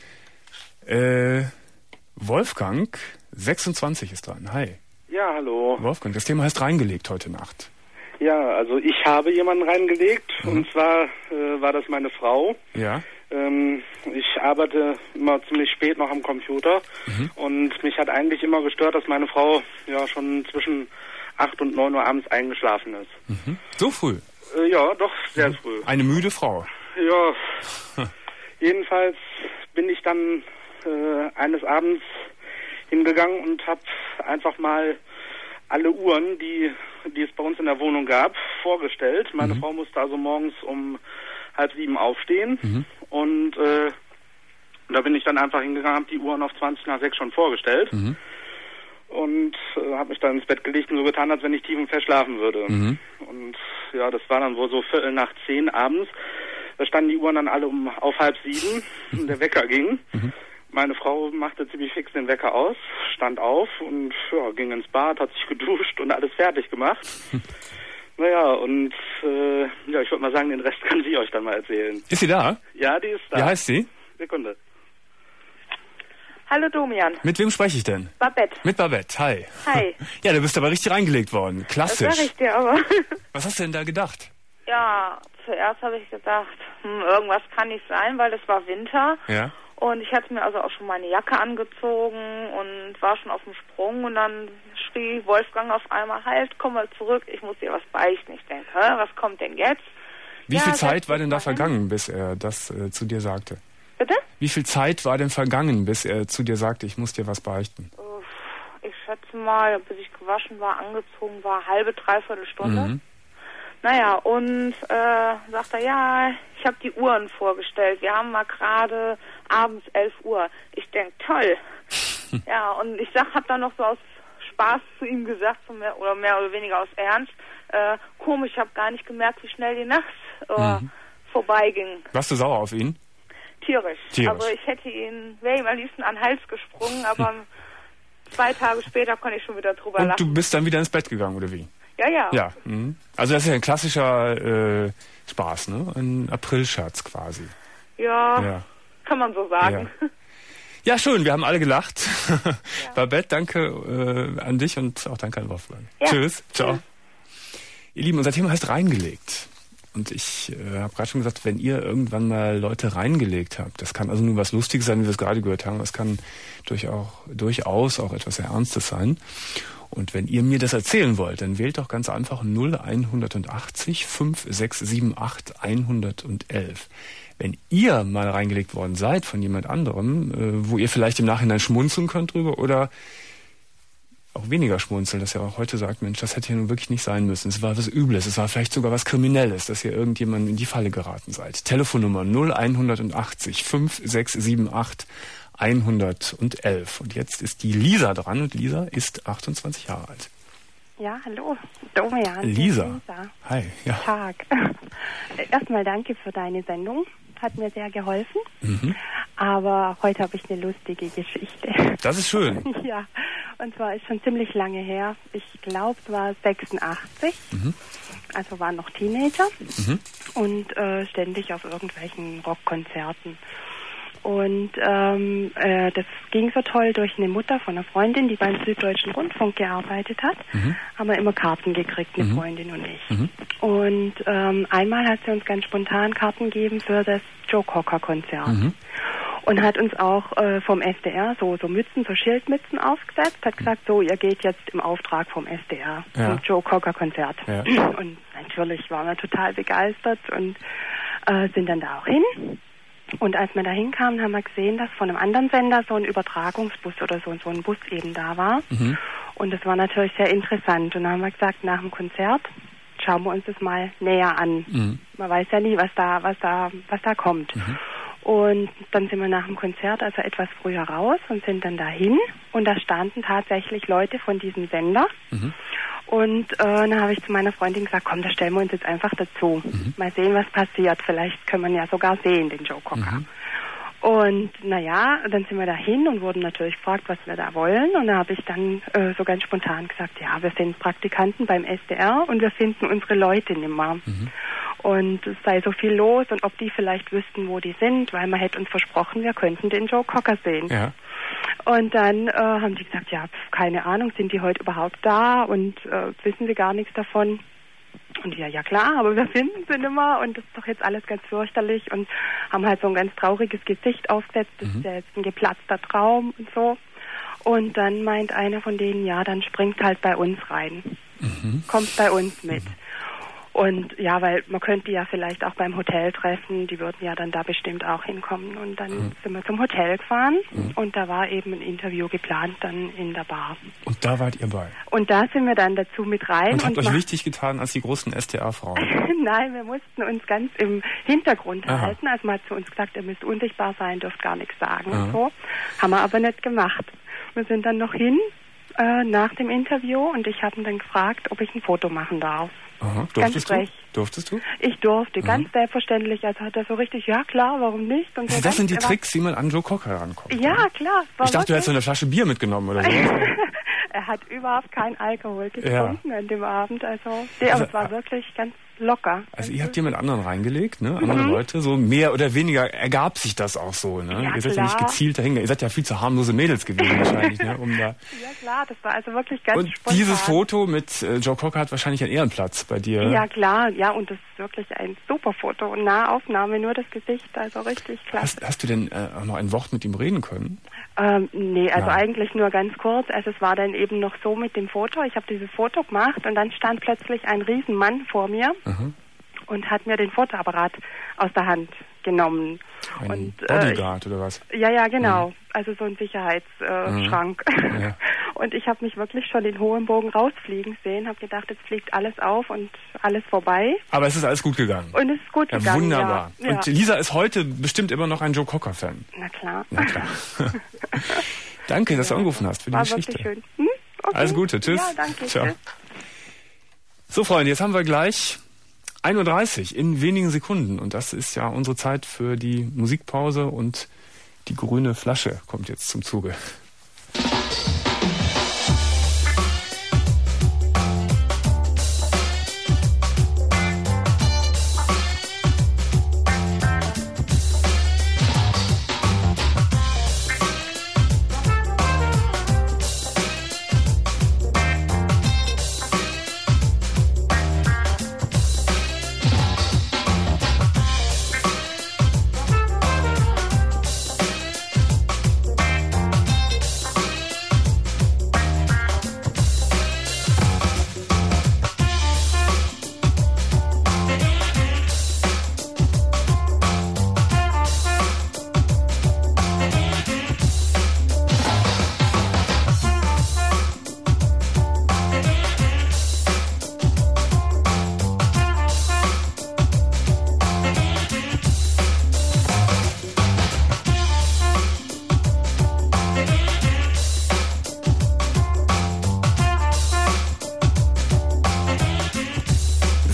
Äh, Wolfgang, sechsundzwanzig ist dran. Hi. Ja, hallo. Wolfgang, das Thema heißt reingelegt heute Nacht. Ja, also ich habe jemanden reingelegt mhm. und zwar äh, war das meine Frau. Ja. Ähm, ich arbeite immer ziemlich spät noch am Computer mhm. und mich hat eigentlich immer gestört, dass meine Frau ja schon zwischen acht und neun Uhr abends eingeschlafen ist. Mhm. So früh? Äh, ja, doch, sehr mhm. früh. Eine müde Frau? Ja. Jedenfalls bin ich dann äh, eines Abends hingegangen und habe einfach mal alle Uhren, die, die es bei uns in der Wohnung gab, vorgestellt. Meine mhm. Frau musste also morgens um halb sieben aufstehen mhm. und äh, da bin ich dann einfach hingegangen, habe die Uhren auf zwanzig nach sechs schon vorgestellt mhm. und äh, habe mich dann ins Bett gelegt und so getan, als wenn ich tief und fest schlafen würde. Mhm. Und ja, das war dann wohl so Viertel nach zehn abends. Da standen die Uhren dann alle um auf halb sieben und der Wecker ging. Mhm. Meine Frau machte ziemlich fix den Wecker aus, stand auf und ja, ging ins Bad, hat sich geduscht und alles fertig gemacht. Hm. Naja, und äh, ja, ich würde mal sagen, den Rest kann sie euch dann mal erzählen. Ist sie da? Ja, die ist da. Wie heißt sie? Sekunde. Hallo Domian. Mit wem spreche ich denn? Babette. Mit Babette, hi. Hi. Ja, du bist aber richtig reingelegt worden. Klassisch. Das sag ich dir aber. Was hast du denn da gedacht? Ja, zuerst habe ich gedacht, hm, irgendwas kann nicht sein, weil es war Winter. Ja. Und ich hatte mir also auch schon meine Jacke angezogen und war schon auf dem Sprung und dann schrie Wolfgang auf einmal, halt, komm mal zurück, ich muss dir was beichten. Ich denke, hä, was kommt denn jetzt? Wie ja, viel Zeit war denn da vergangen, hin? bis er das äh, zu dir sagte? Bitte? Wie viel Zeit war denn vergangen, bis er zu dir sagte, ich muss dir was beichten? Ich schätze mal, bis ich gewaschen war, angezogen war, halbe, dreiviertel Stunde. Mhm. Naja, und äh, sagt er, ja, ich habe die Uhren vorgestellt. Wir haben mal gerade abends elf Uhr. Ich denke, toll. Ja, und ich sag, hab dann noch so aus Spaß zu ihm gesagt, so mehr, oder mehr oder weniger aus Ernst, äh, komisch, ich habe gar nicht gemerkt, wie schnell die Nacht äh, mhm. vorbeiging. Warst du sauer auf ihn? Tierisch. Tierisch. Also ich hätte ihn, wäre ihm am liebsten an den Hals gesprungen, aber zwei Tage später konnte ich schon wieder drüber und lachen. Und du bist dann wieder ins Bett gegangen, oder wie? Ja, ja. Ja. Mhm. Also das ist ja ein klassischer äh, Spaß, ne? Ein Aprilscherz quasi. Ja, ja, kann man so sagen. Ja, ja schön, wir haben alle gelacht. Ja. Babette, danke äh, an dich und auch danke an Wolfgang. Ja. Tschüss, ciao. Ja. Ihr Lieben, unser Thema heißt reingelegt. Und ich äh, habe gerade schon gesagt, wenn ihr irgendwann mal Leute reingelegt habt, das kann also nur was Lustiges sein, wie wir es gerade gehört haben, das kann durch auch, durchaus auch etwas sehr Ernstes sein. Und wenn ihr mir das erzählen wollt, dann wählt doch ganz einfach null einhundertachtzig fünf sechs sieben acht hundertelf. Wenn ihr mal reingelegt worden seid von jemand anderem, äh, wo ihr vielleicht im Nachhinein schmunzeln könnt drüber oder auch weniger schmunzeln, dass er auch heute sagt, Mensch, das hätte ja nun wirklich nicht sein müssen. Es war was Übles, es war vielleicht sogar was Kriminelles, dass ihr irgendjemand in die Falle geraten seid. Telefonnummer null einhundertachtzig fünf sechs sieben acht hundertelf. Und jetzt ist die Lisa dran und Lisa ist achtundzwanzig Jahre alt. Ja, hallo, Domian. Lisa. Lisa. Hi. Ja. Tag. Erstmal danke für deine Sendung, hat mir sehr geholfen. Mhm. Aber heute habe ich eine lustige Geschichte. Das ist schön. Ja, und zwar ist schon ziemlich lange her. Ich glaube, es war sechsundachtzig. Mhm. Also war noch Teenager mhm. und äh, ständig auf irgendwelchen Rockkonzerten. Und ähm, äh, das ging so toll durch eine Mutter von einer Freundin, die beim Süddeutschen Rundfunk gearbeitet hat. Mhm. Haben wir immer Karten gekriegt, eine mhm. Freundin und ich. Mhm. Und ähm, einmal hat sie uns ganz spontan Karten gegeben für das Joe Cocker-Konzert. Mhm. Und hat uns auch äh, vom S D R so, so Mützen, so Schildmützen aufgesetzt, hat gesagt, so, ihr geht jetzt im Auftrag vom S D R ja. zum Joe Cocker-Konzert. Ja. Und natürlich waren wir total begeistert und äh, sind dann da auch hin. Und als wir da hinkamen, haben wir gesehen, dass von einem anderen Sender so ein Übertragungsbus oder so, so ein Bus eben da war. Mhm. Und das war natürlich sehr interessant. Und dann haben wir gesagt, nach dem Konzert schauen wir uns das mal näher an. Mhm. Man weiß ja nie, was da, was da, was da kommt. Mhm. Und dann sind wir nach dem Konzert also etwas früher raus und sind dann dahin. Und da standen tatsächlich Leute von diesem Sender. Mhm. Und äh, dann habe ich zu meiner Freundin gesagt, komm, da stellen wir uns jetzt einfach dazu. Mhm. Mal sehen, was passiert. Vielleicht können wir ihn ja sogar sehen, den Joe Cocker. Mhm. Und naja, dann sind wir dahin und wurden natürlich gefragt, was wir da wollen. Und da habe ich dann äh, so ganz spontan gesagt, ja, wir sind Praktikanten beim S D R und wir finden unsere Leute nimmer. Mhm. Und es sei so viel los und ob die vielleicht wüssten, wo die sind, weil man hätte uns versprochen, wir könnten den Joe Cocker sehen. Ja. Und dann äh, haben die gesagt, ja, pf, keine Ahnung, sind die heute überhaupt da und äh, wissen sie gar nichts davon? Und ja, ja klar, aber wir finden sie nimmer und das ist doch jetzt alles ganz fürchterlich und haben halt so ein ganz trauriges Gesicht aufgesetzt, das mhm. ist ja jetzt ein geplatzter Traum und so. Und dann meint einer von denen, ja, dann springt halt bei uns rein, mhm. kommt bei uns mit. Mhm. Und ja, weil man könnte ja vielleicht auch beim Hotel treffen, die würden ja dann da bestimmt auch hinkommen. Und dann mhm. sind wir zum Hotel gefahren mhm. und da war eben ein Interview geplant dann in der Bar. Und da wart ihr bei? Und da sind wir dann dazu mit rein. Und habt und euch wichtig getan als die großen S D R-Frauen? Nein, wir mussten uns ganz im Hintergrund Aha. halten. Also man hat zu uns gesagt, ihr müsst unsichtbar sein, dürft gar nichts sagen Aha. und so. Haben wir aber nicht gemacht. Wir sind dann noch hin äh, nach dem Interview und ich habe ihn dann gefragt, ob ich ein Foto machen darf. Aha. Durftest du? Durftest du? Ich durfte, mhm. ganz selbstverständlich. Also hat er so richtig, ja klar, warum nicht? Und so also das sind die Tricks, wie man an Joe Cocker rankommt. Ja, oder? Klar. Ich dachte, du hättest so eine Flasche Bier mitgenommen oder so. Er hat überhaupt keinen Alkohol getrunken ja. an dem Abend. Also, nee, also, aber es war wirklich ganz locker. Also ihr habt hier mit anderen reingelegt, ne? Andere mhm. Leute, so mehr oder weniger ergab sich das auch so, ne? Ja, ihr seid klar. ja nicht gezielt dahin. Ihr seid ja viel zu harmlose Mädels gewesen wahrscheinlich, ne? Um da. Ja klar, das war also wirklich ganz und spontan. Dieses Foto mit äh, Joe Cocker hat wahrscheinlich einen Ehrenplatz bei dir. Ja klar, ja, und das ist wirklich ein super Foto und Nahaufnahme, nur das Gesicht, also richtig klasse. Hast, hast du denn äh, auch noch ein Wort mit ihm reden können? Ähm, nee, also Nein. eigentlich nur ganz kurz. Also es war dann eben noch so mit dem Foto. Ich habe dieses Foto gemacht und dann stand plötzlich ein Riesenmann vor mir. Mhm. Und hat mir den Fotoapparat aus der Hand genommen. Ein und, Bodyguard äh, oder was? Ja, ja, genau. Mhm. Also so ein Sicherheitsschrank. Äh, mhm. ja. Und ich habe mich wirklich schon in hohem Bogen rausfliegen sehen, habe gedacht, jetzt fliegt alles auf und alles vorbei. Aber es ist alles gut gegangen. Und es ist gut ja, gegangen, wunderbar. Ja. Und Lisa ist heute bestimmt immer noch ein Joe Cocker-Fan. Na klar. Na klar. Danke, dass du angerufen hast für die War Geschichte. Wirklich schön. Hm? Okay. Alles Gute, tschüss. Ja, danke. Ciao. Tschüss. So, Freunde, jetzt haben wir gleich ein Uhr dreißig in wenigen Sekunden. Und das ist ja unsere Zeit für die Musikpause und die grüne Flasche kommt jetzt zum Zuge.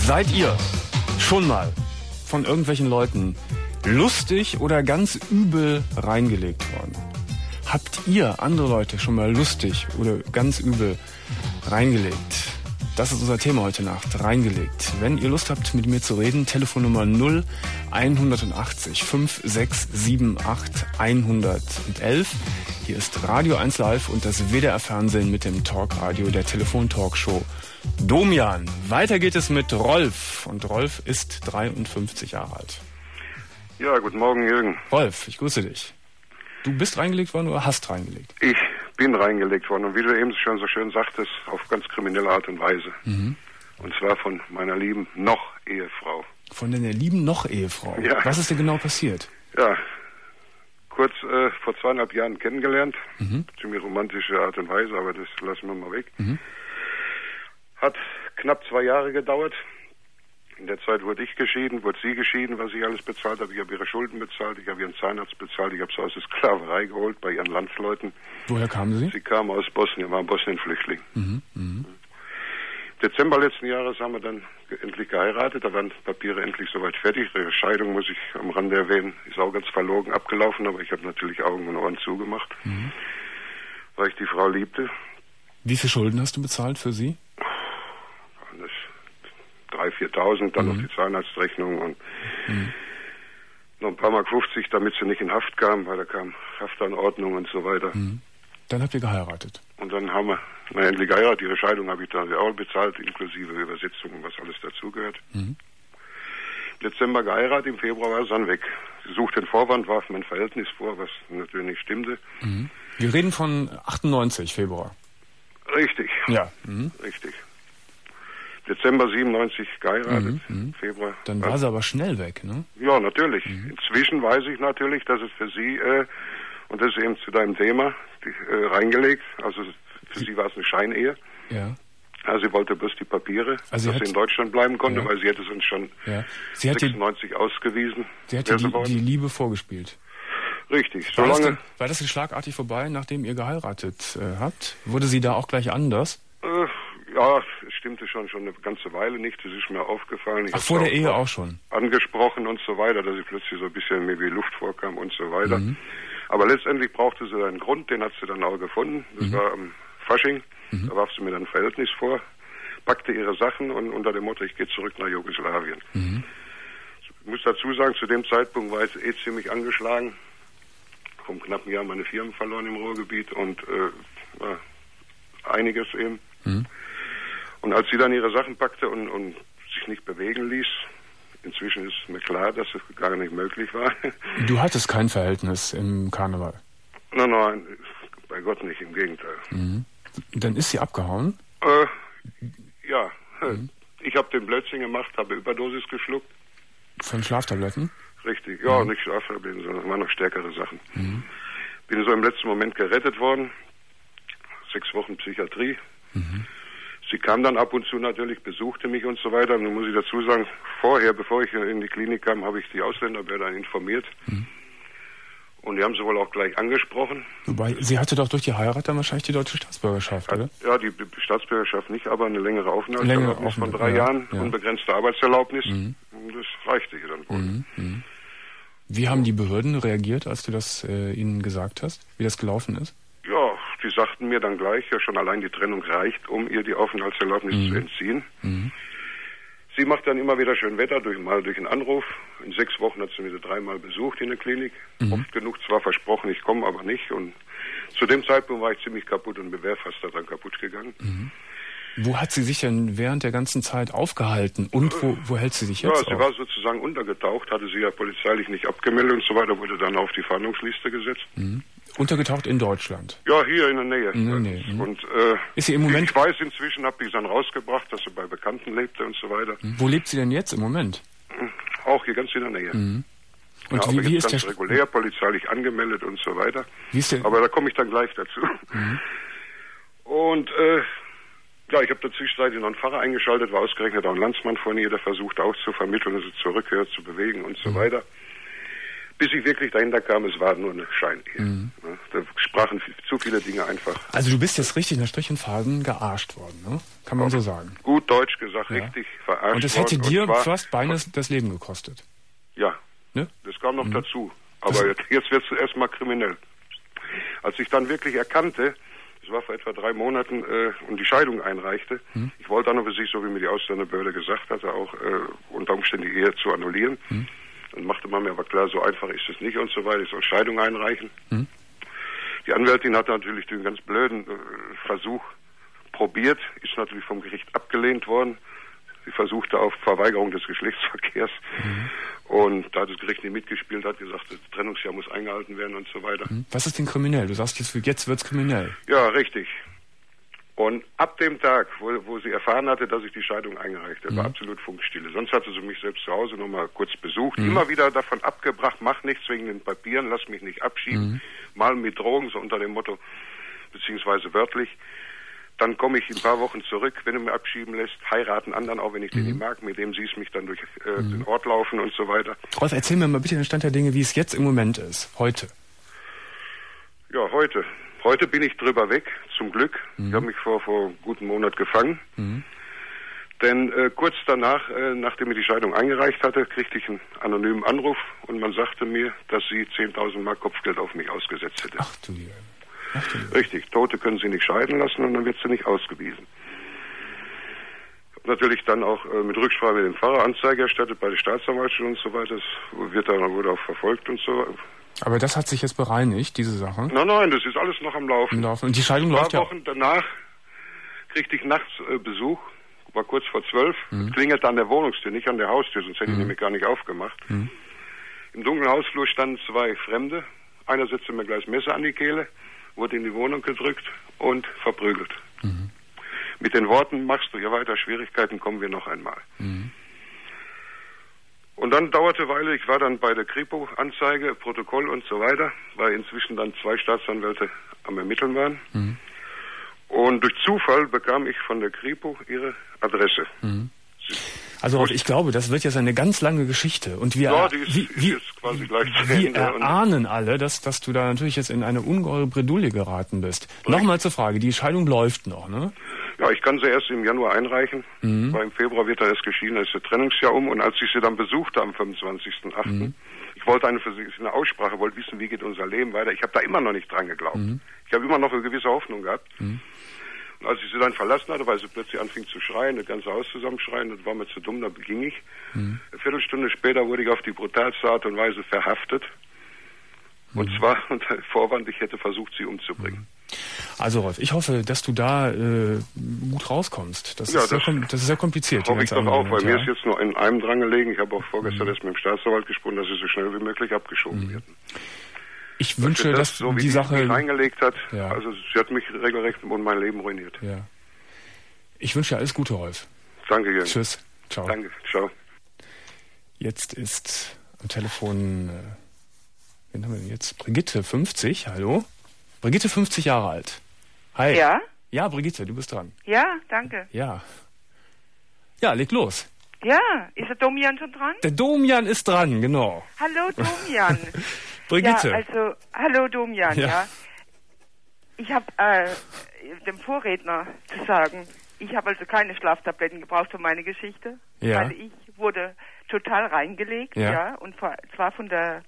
Seid ihr schon mal von irgendwelchen Leuten lustig oder ganz übel reingelegt worden? Habt ihr andere Leute schon mal lustig oder ganz übel reingelegt? Das ist unser Thema heute Nacht, reingelegt. Wenn ihr Lust habt, mit mir zu reden, Telefonnummer null einundachtzig fünf sechs sieben acht hundertelf. Hier ist Radio eins Live und das W D R-Fernsehen mit dem Talkradio der Telefon-Talkshow Domian. Weiter geht es mit Rolf und Rolf ist dreiundfünfzig Jahre alt. Ja, guten Morgen, Jürgen. Rolf, ich grüße dich. Du bist reingelegt worden oder hast reingelegt? Ich bin reingelegt worden und wie du eben schon so schön sagtest, auf ganz kriminelle Art und Weise. Mhm. Und zwar von meiner lieben Noch-Ehefrau. Von deiner lieben Noch-Ehefrau? Ja. Was ist denn genau passiert? Ja, kurz äh, vor zweieinhalb Jahren kennengelernt. Mhm. Ziemlich romantische Art und Weise, aber das lassen wir mal weg. Mhm. Hat knapp zwei Jahre gedauert. In der Zeit wurde ich geschieden, wurde sie geschieden, was ich alles bezahlt habe. Ich habe ihre Schulden bezahlt, ich habe ihren Zahnarzt bezahlt, ich habe sie aus der Sklaverei geholt bei ihren Landsleuten. Woher kamen sie? Sie kamen aus Bosnien, war ein Bosnien-Flüchtling. Mhm. Mhm. Dezember letzten Jahres haben wir dann endlich geheiratet, da waren Papiere endlich soweit fertig. Ihre Scheidung, muss ich am Rande erwähnen, ist auch ganz verlogen abgelaufen, aber ich habe natürlich Augen und Ohren zugemacht, mhm. weil ich die Frau liebte. Wie viele Schulden hast du bezahlt für sie? dreitausend, viertausend, dann mhm. noch die Zahnarztrechnung und mhm. noch ein paar Mark fünfzig, damit sie nicht in Haft kam, weil da kam Haftanordnung und so weiter. Mhm. Dann habt ihr geheiratet. Und dann haben wir na, endlich geheiratet. Ihre Scheidung habe ich dann auch bezahlt, inklusive Übersetzung und was alles dazugehört. Mhm. Dezember geheiratet, im Februar war sie dann weg. Sie suchte den Vorwand, warf mir ein Verhältnis vor, was natürlich nicht stimmte. Mhm. Wir reden von achtundneunzig, Februar. Richtig. Ja. Mhm. Richtig. Dezember siebenundneunzig geheiratet, mhm. Februar. Dann war sie aber schnell weg, ne? Ja, natürlich. Mhm. Inzwischen weiß ich natürlich, dass es für sie, äh, und das ist eben zu deinem Thema, die, äh, reingelegt, also für sie war es eine Scheinehe. Ja. Also sie wollte bloß die Papiere, also dass sie in Deutschland bleiben konnte, ja. weil sie hätte es uns schon ja. sie hat sechsundneunzig die, ausgewiesen. Sie hatte die, die Liebe vorgespielt. Richtig. War, so das lange, denn, war das denn schlagartig vorbei, nachdem ihr geheiratet äh, habt? Wurde sie da auch gleich anders? Äh, ja, es stimmte schon schon eine ganze Weile nicht. Das ist mir aufgefallen. Ich Ach, vor der Ehe auch schon? Angesprochen und so weiter, dass sie plötzlich so ein bisschen mir wie Luft vorkam und so weiter. Mhm. Aber letztendlich brauchte sie einen Grund, den hat sie dann auch gefunden. Das mhm. war am Fasching. Mhm. Da warf sie mir dann ein Verhältnis vor, packte ihre Sachen und unter dem Motto, ich gehe zurück nach Jugoslawien. Mhm. Ich muss dazu sagen, zu dem Zeitpunkt war ich eh ziemlich angeschlagen. Vom knappen Jahr meine Firmen verloren im Ruhrgebiet und äh, war einiges eben. Mhm. Und als sie dann ihre Sachen packte und, und sich nicht bewegen ließ, inzwischen ist mir klar, dass es gar nicht möglich war. Du hattest kein Verhältnis im Karneval? Nein, nein, bei Gott nicht, im Gegenteil. Mhm. Dann ist sie abgehauen? Äh, ja, mhm. Ich habe den Blödsinn gemacht, habe Überdosis geschluckt. Von Schlaftabletten? Richtig, ja, mhm. nicht Schlaftabletten, sondern es waren noch stärkere Sachen. Mhm. Bin so im letzten Moment gerettet worden. Sechs Wochen Psychiatrie. Mhm. Sie kam dann ab und zu natürlich, besuchte mich und so weiter. Und nun muss ich dazu sagen, vorher, bevor ich in die Klinik kam, habe ich die Ausländerbehörde dann informiert. Mhm. Und die haben sie wohl auch gleich angesprochen. Wobei, sie hatte doch durch die Heirat dann wahrscheinlich die deutsche Staatsbürgerschaft, oder? Ja, die Staatsbürgerschaft nicht, aber eine längere Aufenthaltserlaubnis von drei ja, Jahren, ja. unbegrenzte Arbeitserlaubnis. Mhm. Und das reichte ihr dann wohl. Mhm. Mhm. Wie haben die Behörden reagiert, als du das äh, ihnen gesagt hast, wie das gelaufen ist? Ja, die sagten mir dann gleich, ja schon allein die Trennung reicht, um ihr die Aufenthaltserlaubnis mhm. zu entziehen. Mhm. Sie macht dann immer wieder schön Wetter, durch, mal durch einen Anruf. In sechs Wochen hat sie mich dreimal besucht in der Klinik. Mhm. Oft genug zwar versprochen, ich komme aber nicht. Und zu dem Zeitpunkt war ich ziemlich kaputt und wäre fast daran kaputt gegangen. Mhm. Wo hat sie sich denn während der ganzen Zeit aufgehalten und wo, wo hält sie sich jetzt Ja, sie auf? war sozusagen untergetaucht, hatte sie ja polizeilich nicht abgemeldet und so weiter, wurde dann auf die Fahndungsliste gesetzt. Mhm. Untergetaucht in Deutschland? Ja, hier in der Nähe. In der Nähe. Mhm. Und äh, ist sie im Moment? Ich weiß inzwischen, habe ich dann rausgebracht, dass sie bei Bekannten lebte und so weiter. Mhm. Wo lebt sie denn jetzt im Moment? Auch hier ganz in der Nähe. Mhm. Und ja, wie, aber wie jetzt ist ganz der regulär, polizeilich angemeldet und so weiter. Wie ist der? Aber da komme ich dann gleich dazu. Mhm. Und äh, ja, ich habe da zwischenzeitlich noch einen Pfarrer eingeschaltet, war ausgerechnet auch ein Landsmann von ihr, der versucht auch zu vermitteln, sie zur Rückkehr zu bewegen und so mhm. weiter. Bis ich wirklich dahinter kam, es war nur eine Scheinehe. Mhm. Da sprachen zu viele Dinge einfach. Also du bist jetzt richtig nach Strich und Faden gearscht worden, ne? Kann man Auch so sagen. Gut deutsch gesagt, ja. Richtig verarscht worden. Und es hätte dir fast beinahe das Leben gekostet. Ja, ne? Das kam noch mhm. dazu. Aber jetzt, jetzt wird es erstmal kriminell. Als ich dann wirklich erkannte, das war vor etwa drei Monaten, äh, und die Scheidung einreichte, mhm. ich wollte dann aber sich, so wie mir die Ausländerbehörde gesagt hatte, auch äh, unter Umständen die Ehe zu annullieren. Mhm. Dann machte man mir aber klar, so einfach ist es nicht und so weiter, ich soll Scheidung einreichen. Mhm. Die Anwältin hat natürlich den ganz blöden äh, Versuch probiert, ist natürlich vom Gericht abgelehnt worden. Sie versuchte auf Verweigerung des Geschlechtsverkehrs. Mhm. Und da hat das Gericht nicht mitgespielt, hat gesagt, das Trennungsjahr muss eingehalten werden und so weiter. Was ist denn kriminell? Du sagst, jetzt, jetzt wird's kriminell. Ja, richtig. Und ab dem Tag, wo, wo sie erfahren hatte, dass ich die Scheidung eingereicht habe, mhm. war absolut Funkstille. Sonst hatte sie mich selbst zu Hause nochmal kurz besucht. Mhm. Immer wieder davon abgebracht, mach nichts wegen den Papieren, lass mich nicht abschieben. Mhm. Mal mit Drogen, so unter dem Motto, beziehungsweise wörtlich. Dann komme ich in ein paar Wochen zurück, wenn du mir abschieben lässt, heiraten anderen, auch wenn ich mhm. den nicht mag, mit dem siehst mich dann durch äh, mhm. den Ort laufen und so weiter. Rolf, erzähl mir mal bitte den Stand der Dinge, wie es jetzt im Moment ist, heute. Ja, heute. Heute bin ich drüber weg, zum Glück. Mhm. Ich habe mich vor, vor einem guten Monat gefangen. Mhm. Denn äh, kurz danach, äh, nachdem ich die Scheidung eingereicht hatte, kriegte ich einen anonymen Anruf und man sagte mir, dass sie zehntausend Mark Kopfgeld auf mich ausgesetzt hätte. Ach du Liebe. Richtig, Tote können sie nicht scheiden lassen und dann wird sie nicht ausgewiesen. Natürlich dann auch äh, mit Rücksprache mit dem Pfarrer Anzeige erstattet bei der Staatsanwaltschaft und so weiter. Das wird dann wurde auch verfolgt und so. Aber das hat sich jetzt bereinigt, diese Sache? Nein, nein, das ist alles noch am Laufen. Am Laufen. Und die Scheidung läuft ja. Ein paar Wochen danach kriegte ich nachts äh, Besuch, war kurz vor zwölf, mhm. klingelte an der Wohnungstür, nicht an der Haustür, sonst hätte mhm. ich nämlich gar nicht aufgemacht. Mhm. Im dunklen Hausflur standen zwei Fremde. Einer setzte mir gleich das Messer an die Kehle, wurde in die Wohnung gedrückt und verprügelt. Mhm. Mit den Worten, machst du hier weiter Schwierigkeiten, kommen wir noch einmal. Mhm. Und dann dauerte eine Weile, ich war dann bei der Kripo-Anzeige, Protokoll und so weiter, weil inzwischen dann zwei Staatsanwälte am Ermitteln waren. Mhm. Und durch Zufall bekam ich von der Kripo ihre Adresse. Mhm. Also ich glaube, das wird jetzt eine ganz lange Geschichte. Und wir, ja, die ist, wie, ist wie, jetzt quasi gleich zu wir Ende. erahnen alle, dass, dass du da natürlich jetzt in eine ungeheure Bredouille geraten bist. Nochmal zur Frage, die Scheidung läuft noch, ne? Ja, ich kann sie erst im Januar einreichen, mhm. weil im Februar wird dann erst geschieden, da ist das Trennungsjahr um. Und als ich sie dann besuchte am fünfundzwanzigsten achten Mhm. ich wollte eine, eine Aussprache, wollte wissen, wie geht unser Leben weiter. Ich habe da immer noch nicht dran geglaubt. Mhm. Ich habe immer noch eine gewisse Hoffnung gehabt. Mhm. Und als ich sie dann verlassen hatte, weil sie plötzlich anfing zu schreien, das ganze Haus zusammenschreien, das war mir zu dumm, da beging ich. Mhm. Eine Viertelstunde später wurde ich auf die brutalste Art und Weise verhaftet. Mhm. Und zwar unter Vorwand, ich hätte versucht, sie umzubringen. Also Rolf, ich hoffe, dass du da äh, gut rauskommst. Das, ja, ist das, sehr, das ist sehr kompliziert. Hoffe ich doch auch, weil ja. mir ist jetzt nur in einem dran gelegen. Ich habe auch vorgestern mhm. erst mit dem Staatsanwalt gesprochen, dass sie so schnell wie möglich abgeschoben mhm. werden. Ich wünsche, dass, dass so wie die Sache mich reingelegt hat, ja. also sie hat mich regelrecht und mein Leben ruiniert. Ja. Ich wünsche dir alles Gute, Rolf. Danke, Jürgen. Tschüss. Ciao. Danke. Ciao. Jetzt ist am Telefon, äh, wen haben wir denn jetzt? Brigitte, fünfzig, hallo? Brigitte, fünfzig Jahre alt. Hi. Ja? Ja, Brigitte, du bist dran. Ja, danke. Ja. Ja, leg los. Ja, ist der Domian schon dran? Der Domian ist dran, genau. Hallo Domian. Brigitte. Ja, also, hallo Domian, ja. ja. Ich habe äh, dem Vorredner zu sagen, ich habe also keine Schlaftabletten gebraucht für meine Geschichte, ja. weil ich wurde total reingelegt, ja, ja und zwar von der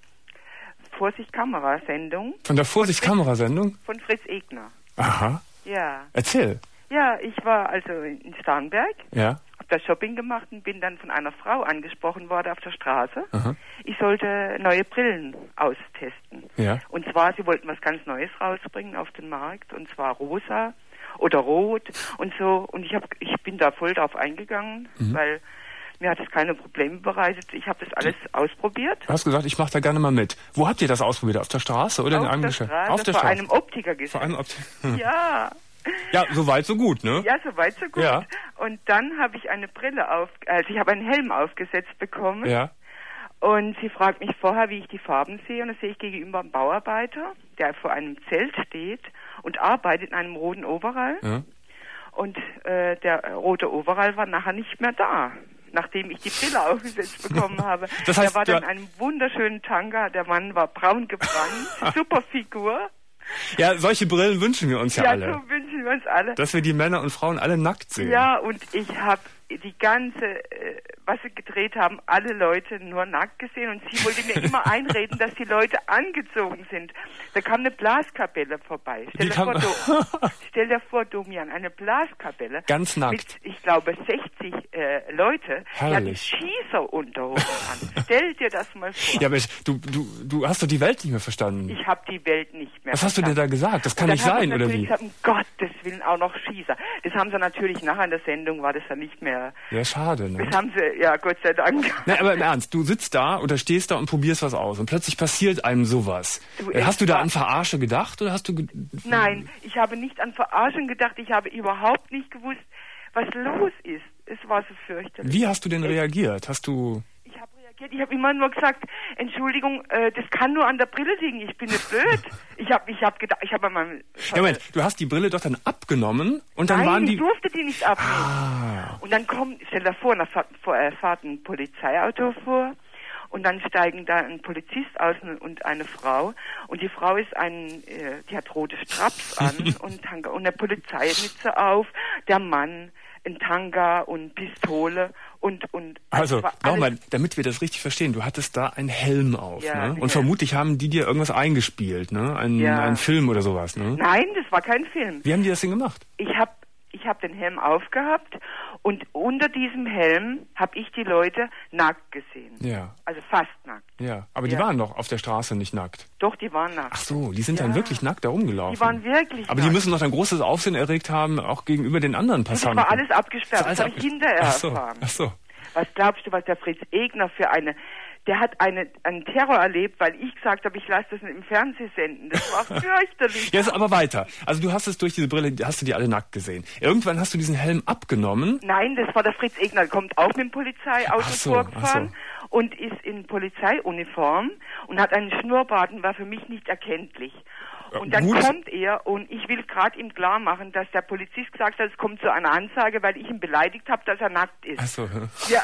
Vorsicht-Kamera-Sendung. Von der Vorsicht-Kamera-Sendung? Von Fritz Egner. Aha. Ja. Erzähl. Ja, ich war also in Starnberg. Ja. Hab da Shopping gemacht und bin dann von einer Frau angesprochen worden auf der Straße. Aha. Ich sollte neue Brillen austesten. Ja. Und zwar, sie wollten was ganz Neues rausbringen auf den Markt, und zwar rosa oder rot und so. Und ich hab, ich bin da voll drauf eingegangen, mhm. weil mir hat es keine Probleme bereitet. Ich habe das alles du ausprobiert. Du hast gesagt, ich mache da gerne mal mit. Wo habt ihr das ausprobiert? Auf der Straße oder auf in einem der Geschäft? Straße, auf der vor Straße. einem Optiker gesehen. Vor einem Optiker. Ja. Ja, so weit, so gut, ne? Ja, so weit, so gut. Ja. Und dann habe ich eine Brille auf, also ich habe einen Helm aufgesetzt bekommen. Ja. Und sie fragt mich vorher, wie ich die Farben sehe. Und das sehe ich gegenüber einem Bauarbeiter, der vor einem Zelt steht und arbeitet in einem roten Overall. Ja. Und äh, der rote Overall war nachher nicht mehr da. nachdem ich die Brille aufgesetzt bekommen habe. Das heißt, er war dann in einem wunderschönen Tanga, der Mann war braun gebrannt, super Figur. Ja, solche Brillen wünschen wir uns ja, ja alle. Ja, so wünschen wir uns alle. Dass wir die Männer und Frauen alle nackt sehen. Ja, und ich habe die ganze, äh, was sie gedreht haben, alle Leute nur nackt gesehen und sie wollte mir immer einreden, dass die Leute angezogen sind. Da kam eine Blaskapelle vorbei. Stell dir, vor, Do- stell dir vor, Domian, eine Blaskapelle. Ganz nackt. Mit, ich glaube, sechzig äh, Leute. Herrlich. Die hatten Schießerunterhosen an. Stell dir das mal vor. Ja, aber du, du, du hast doch die Welt nicht mehr verstanden. Ich habe die Welt nicht mehr Was verstanden. hast du denn da gesagt? Das kann nicht sein, oder wie? Gesagt, um Gottes Willen auch noch Schießer. Das haben sie natürlich nachher in der Sendung, war das dann nicht mehr. Ja, schade, ne? Das haben sie, ja, Gott sei Dank. Nein, aber im Ernst, du sitzt da oder stehst da und probierst was aus und plötzlich passiert einem sowas. Du, hast du da an Verarsche gedacht oder hast du... Ge- Nein, ich habe nicht an Verarschen gedacht. Ich habe überhaupt nicht gewusst, was los ist. Es war so fürchterlich. Wie hast du denn reagiert? Hast du... Ich habe reagiert. Ich habe immer nur gesagt, Entschuldigung, äh, das kann nur an der Brille liegen. Ich bin nicht blöd. Ich habe ich hab gedacht, ich habe mal... Ja, Moment, du hast die Brille doch dann abgenommen und dann Nein, waren die... ich durfte die nicht abnehmen. Ah. Und dann kommt, stell dir vor, da fährt ein Polizeiauto vor und dann steigen da ein Polizist aus und eine Frau und die Frau ist ein, äh, die hat rote Straps an und Tanga und eine Polizeimütze auf, der Mann ein Tanga und Pistole und und also nochmal, damit wir das richtig verstehen, du hattest da einen Helm auf, ja, ne? Und vermutlich haben die dir irgendwas eingespielt, ne? Ein, ja. ein Film oder sowas, ne? Nein, das war kein Film. Wie haben die das denn gemacht? Ich habe ich habe den Helm aufgehabt und unter diesem Helm habe ich die Leute nackt gesehen. Ja. Also fast nackt. Ja, aber die ja. waren doch auf der Straße nicht nackt. Doch, die waren nackt. Ach so, die sind ja. dann wirklich nackt da rumgelaufen. Die waren wirklich Aber nackt. die müssen doch ein großes Aufsehen erregt haben, auch gegenüber den anderen Passanten. Das war alles abgesperrt, das, das habe ich hinterher Ach so. erfahren. Ach so. Was glaubst du, was der Fritz Egner für eine... Der hat eine, einen Terror erlebt, weil ich gesagt habe, ich lasse das nicht im Fernsehen senden. Das war fürchterlich. Jetzt aber weiter. Also du hast es durch diese Brille, hast du die alle nackt gesehen. Irgendwann hast du diesen Helm abgenommen. Nein, das war der Fritz Egner. Der kommt auch mit dem Polizeiauto ach so, vorgefahren ach so. und ist in Polizeiuniform und hat einen Schnurrbart und war für mich nicht erkenntlich. Und dann Gut. kommt er und ich will gerade ihm klar machen, dass der Polizist gesagt hat, es kommt zu einer Anzeige, weil ich ihn beleidigt habe, dass er nackt ist. Ach so. Ja.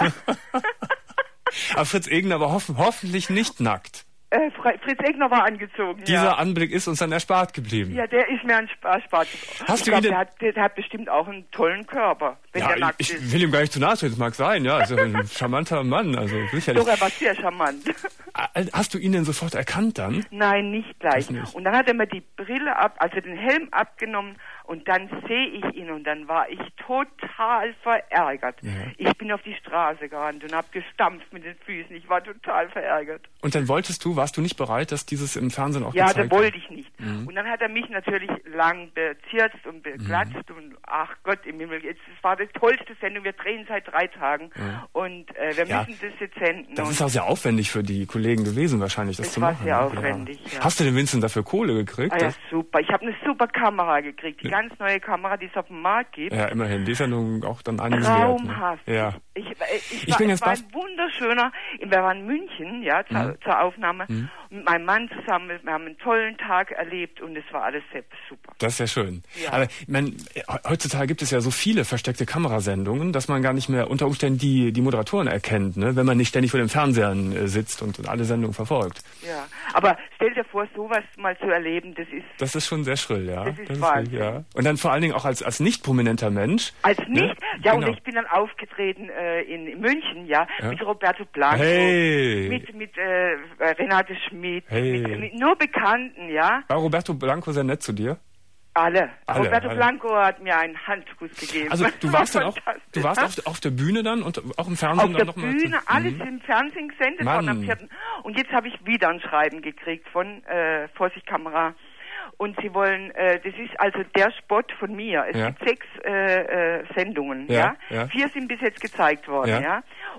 Aber Fritz Egner war hoff- hoffentlich nicht nackt. Äh, Fritz Egner war angezogen, Dieser ja. Anblick ist uns dann erspart geblieben. Ja, der ist mir ein Spaß. Spaß. Hast ich du glaub, ihn der, hat, der hat bestimmt auch einen tollen Körper, wenn ja, der nackt ich, ist. ich will ihm gar nicht zu nahe treten, das mag sein, ja. Also ein charmanter Mann, also sicherlich. Doch, er war sehr charmant. Hast du ihn denn sofort erkannt dann? Nein, nicht gleich. Nicht. Und dann hat er mir die Brille ab, also den Helm abgenommen und dann sehe ich ihn und dann war ich total verärgert. Ja. Ich bin auf die Straße gerannt und habe gestampft mit den Füßen. Ich war total verärgert. Und dann wolltest du, warst du nicht bereit, dass dieses im Fernsehen auch ja, gezeigt wird? Ja, da wollte ich nicht. Mhm. Und dann hat er mich natürlich lang bezirzt und beklatscht mhm. und ach Gott im Himmel, jetzt, es war die tollste Sendung, wir drehen seit drei Tagen ja. und äh, wir ja, müssen das jetzt senden. Das ist auch sehr aufwendig für die Kollegen gewesen wahrscheinlich, das, das zu machen. Das war sehr aufwendig, ja. Ja. Hast du den Vincent dafür Kohle gekriegt? Ah, ja, super. Ich habe eine super Kamera gekriegt, die ja. ganz neue Kamera, die es auf dem Markt gibt. Ja, immerhin, die ist ja nun auch dann einiges wert. Traumhaft. Ne? Ja. Ich, ich, ich, ich war, bin es ganz war ein wunderschöner, wir waren in München, ja, zur, mhm. zur Aufnahme, mhm. mit meinem Mann zusammen, wir haben einen tollen Tag erlebt und es war alles sehr super. Das ist ja schön. Ja. Aber ich mein, heutzutage gibt es ja so viele versteckte Kamerasendungen, dass man gar nicht mehr unter Umständen die, die Moderatoren erkennt, ne? Wenn man nicht ständig vor dem Fernseher äh, sitzt und alle Sendungen verfolgt. Ja, aber stell dir vor, sowas mal zu erleben, das ist... Das ist schon sehr schrill, ja. Das ist das Wahnsinn. Ist, ja. Und dann vor allen Dingen auch als, als nicht prominenter Mensch. Als nicht? Ne? Ja, genau. Und ich bin dann aufgetreten äh, in, in München, ja, ja, mit Roberto Blanco, hey. mit, mit äh, Renate Schmidt, hey. mit, mit nur Bekannten, ja. War Roberto Blanco sehr nett zu dir? Alle. alle Roberto alle. Blanco hat mir einen Handkuss gegeben. Also du warst dann auch, du warst auf, auf der Bühne dann und auch im Fernsehen auf dann der noch Bühne, mal alles mhm. im Fernsehen gesendet worden am vierten Und jetzt habe ich wieder ein Schreiben gekriegt von äh, Vorsicht Kamera. Und sie wollen, äh, das ist also der Spot von mir. Es ja. gibt sechs äh, äh, Sendungen, ja? Ja, ja. Vier sind bis jetzt gezeigt worden, ja. ja.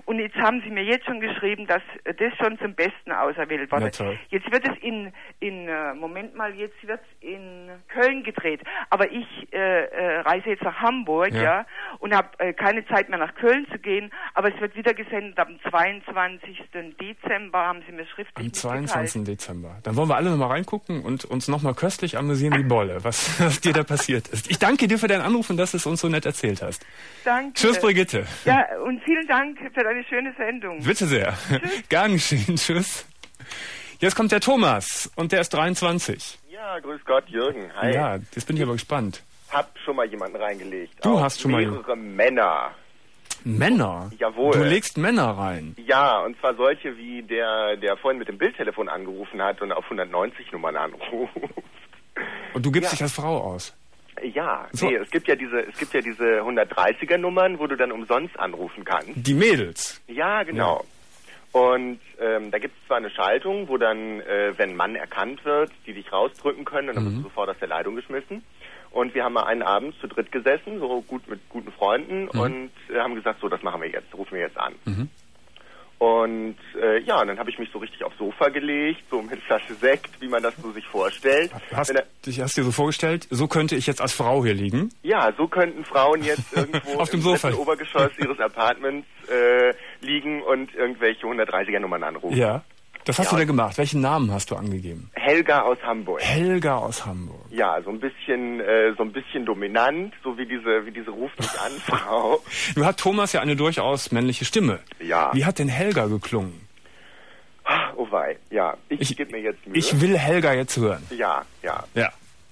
Und jetzt haben sie mir jetzt schon geschrieben, dass das schon zum Besten auserwählt wurde. Jetzt wird es in, in äh, Moment mal, jetzt wird es in Köln gedreht. Aber ich äh, äh, reise jetzt nach Hamburg, ja, ja und habe äh, keine Zeit mehr nach Köln zu gehen. Aber es wird wieder gesendet am zweiundzwanzigsten Dezember, haben sie mir schriftlich Am zweiundzwanzigsten Dezember. Dann wollen wir alle nochmal reingucken und uns nochmal köstlich amüsieren wie Bolle, was, was dir da passiert ist. Ich danke dir für deinen Anruf und dass du es uns so nett erzählt hast. Danke. Tschüss, Brigitte. Ja, und vielen Dank für deine schöne Sendung. Bitte sehr. Tschüss. Gern geschehen. Tschüss. Jetzt kommt der Thomas und der ist dreiundzwanzig. Ja, grüß Gott, Jürgen. Hi. Ja, jetzt bin ich aber gespannt. Hab schon mal jemanden reingelegt. Du Auch hast schon mal mehrere Männer. Männer? Jawohl. Du legst Männer rein? Ja, und zwar solche wie der, der vorhin mit dem Bildtelefon angerufen hat und auf hundertneunzig Nummern anruft. Und du gibst ja. dich als Frau aus? Ja, so. nee, es gibt ja diese, es gibt ja diese hundertdreißiger Nummern, wo du dann umsonst anrufen kannst. Die Mädels? Ja, genau. Ja. Und ähm, da gibt es zwar eine Schaltung, wo dann, äh, wenn ein Mann erkannt wird, die dich rausdrücken können und dann mhm. wirst du sofort aus der Leitung geschmissen. Und wir haben mal einen Abend zu dritt gesessen, so gut mit guten Freunden mhm. und äh, haben gesagt, so, das machen wir jetzt, rufen wir jetzt an. Mhm. Und äh, ja, und dann habe ich mich so richtig aufs Sofa gelegt, so mit Flasche Sekt, wie man das so sich vorstellt. Hast du hast dir so vorgestellt, so könnte ich jetzt als Frau hier liegen? Ja, so könnten Frauen jetzt irgendwo auf dem im Sofa. Obergeschoss ihres Apartments äh, liegen und irgendwelche hundertdreißiger Nummern anrufen. Ja. Das hast ja. du da gemacht. Welchen Namen hast du angegeben? Helga aus Hamburg. Helga aus Hamburg. Ja, so ein bisschen, äh, so ein bisschen dominant, so wie diese, wie diese Ruf mich an, Frau. Du hat Thomas ja eine durchaus männliche Stimme. Ja. Wie hat denn Helga geklungen? Oh wei, ja. Ich, ich gebe mir jetzt Mühe. Ich will Helga jetzt hören. Ja, ja. Ja.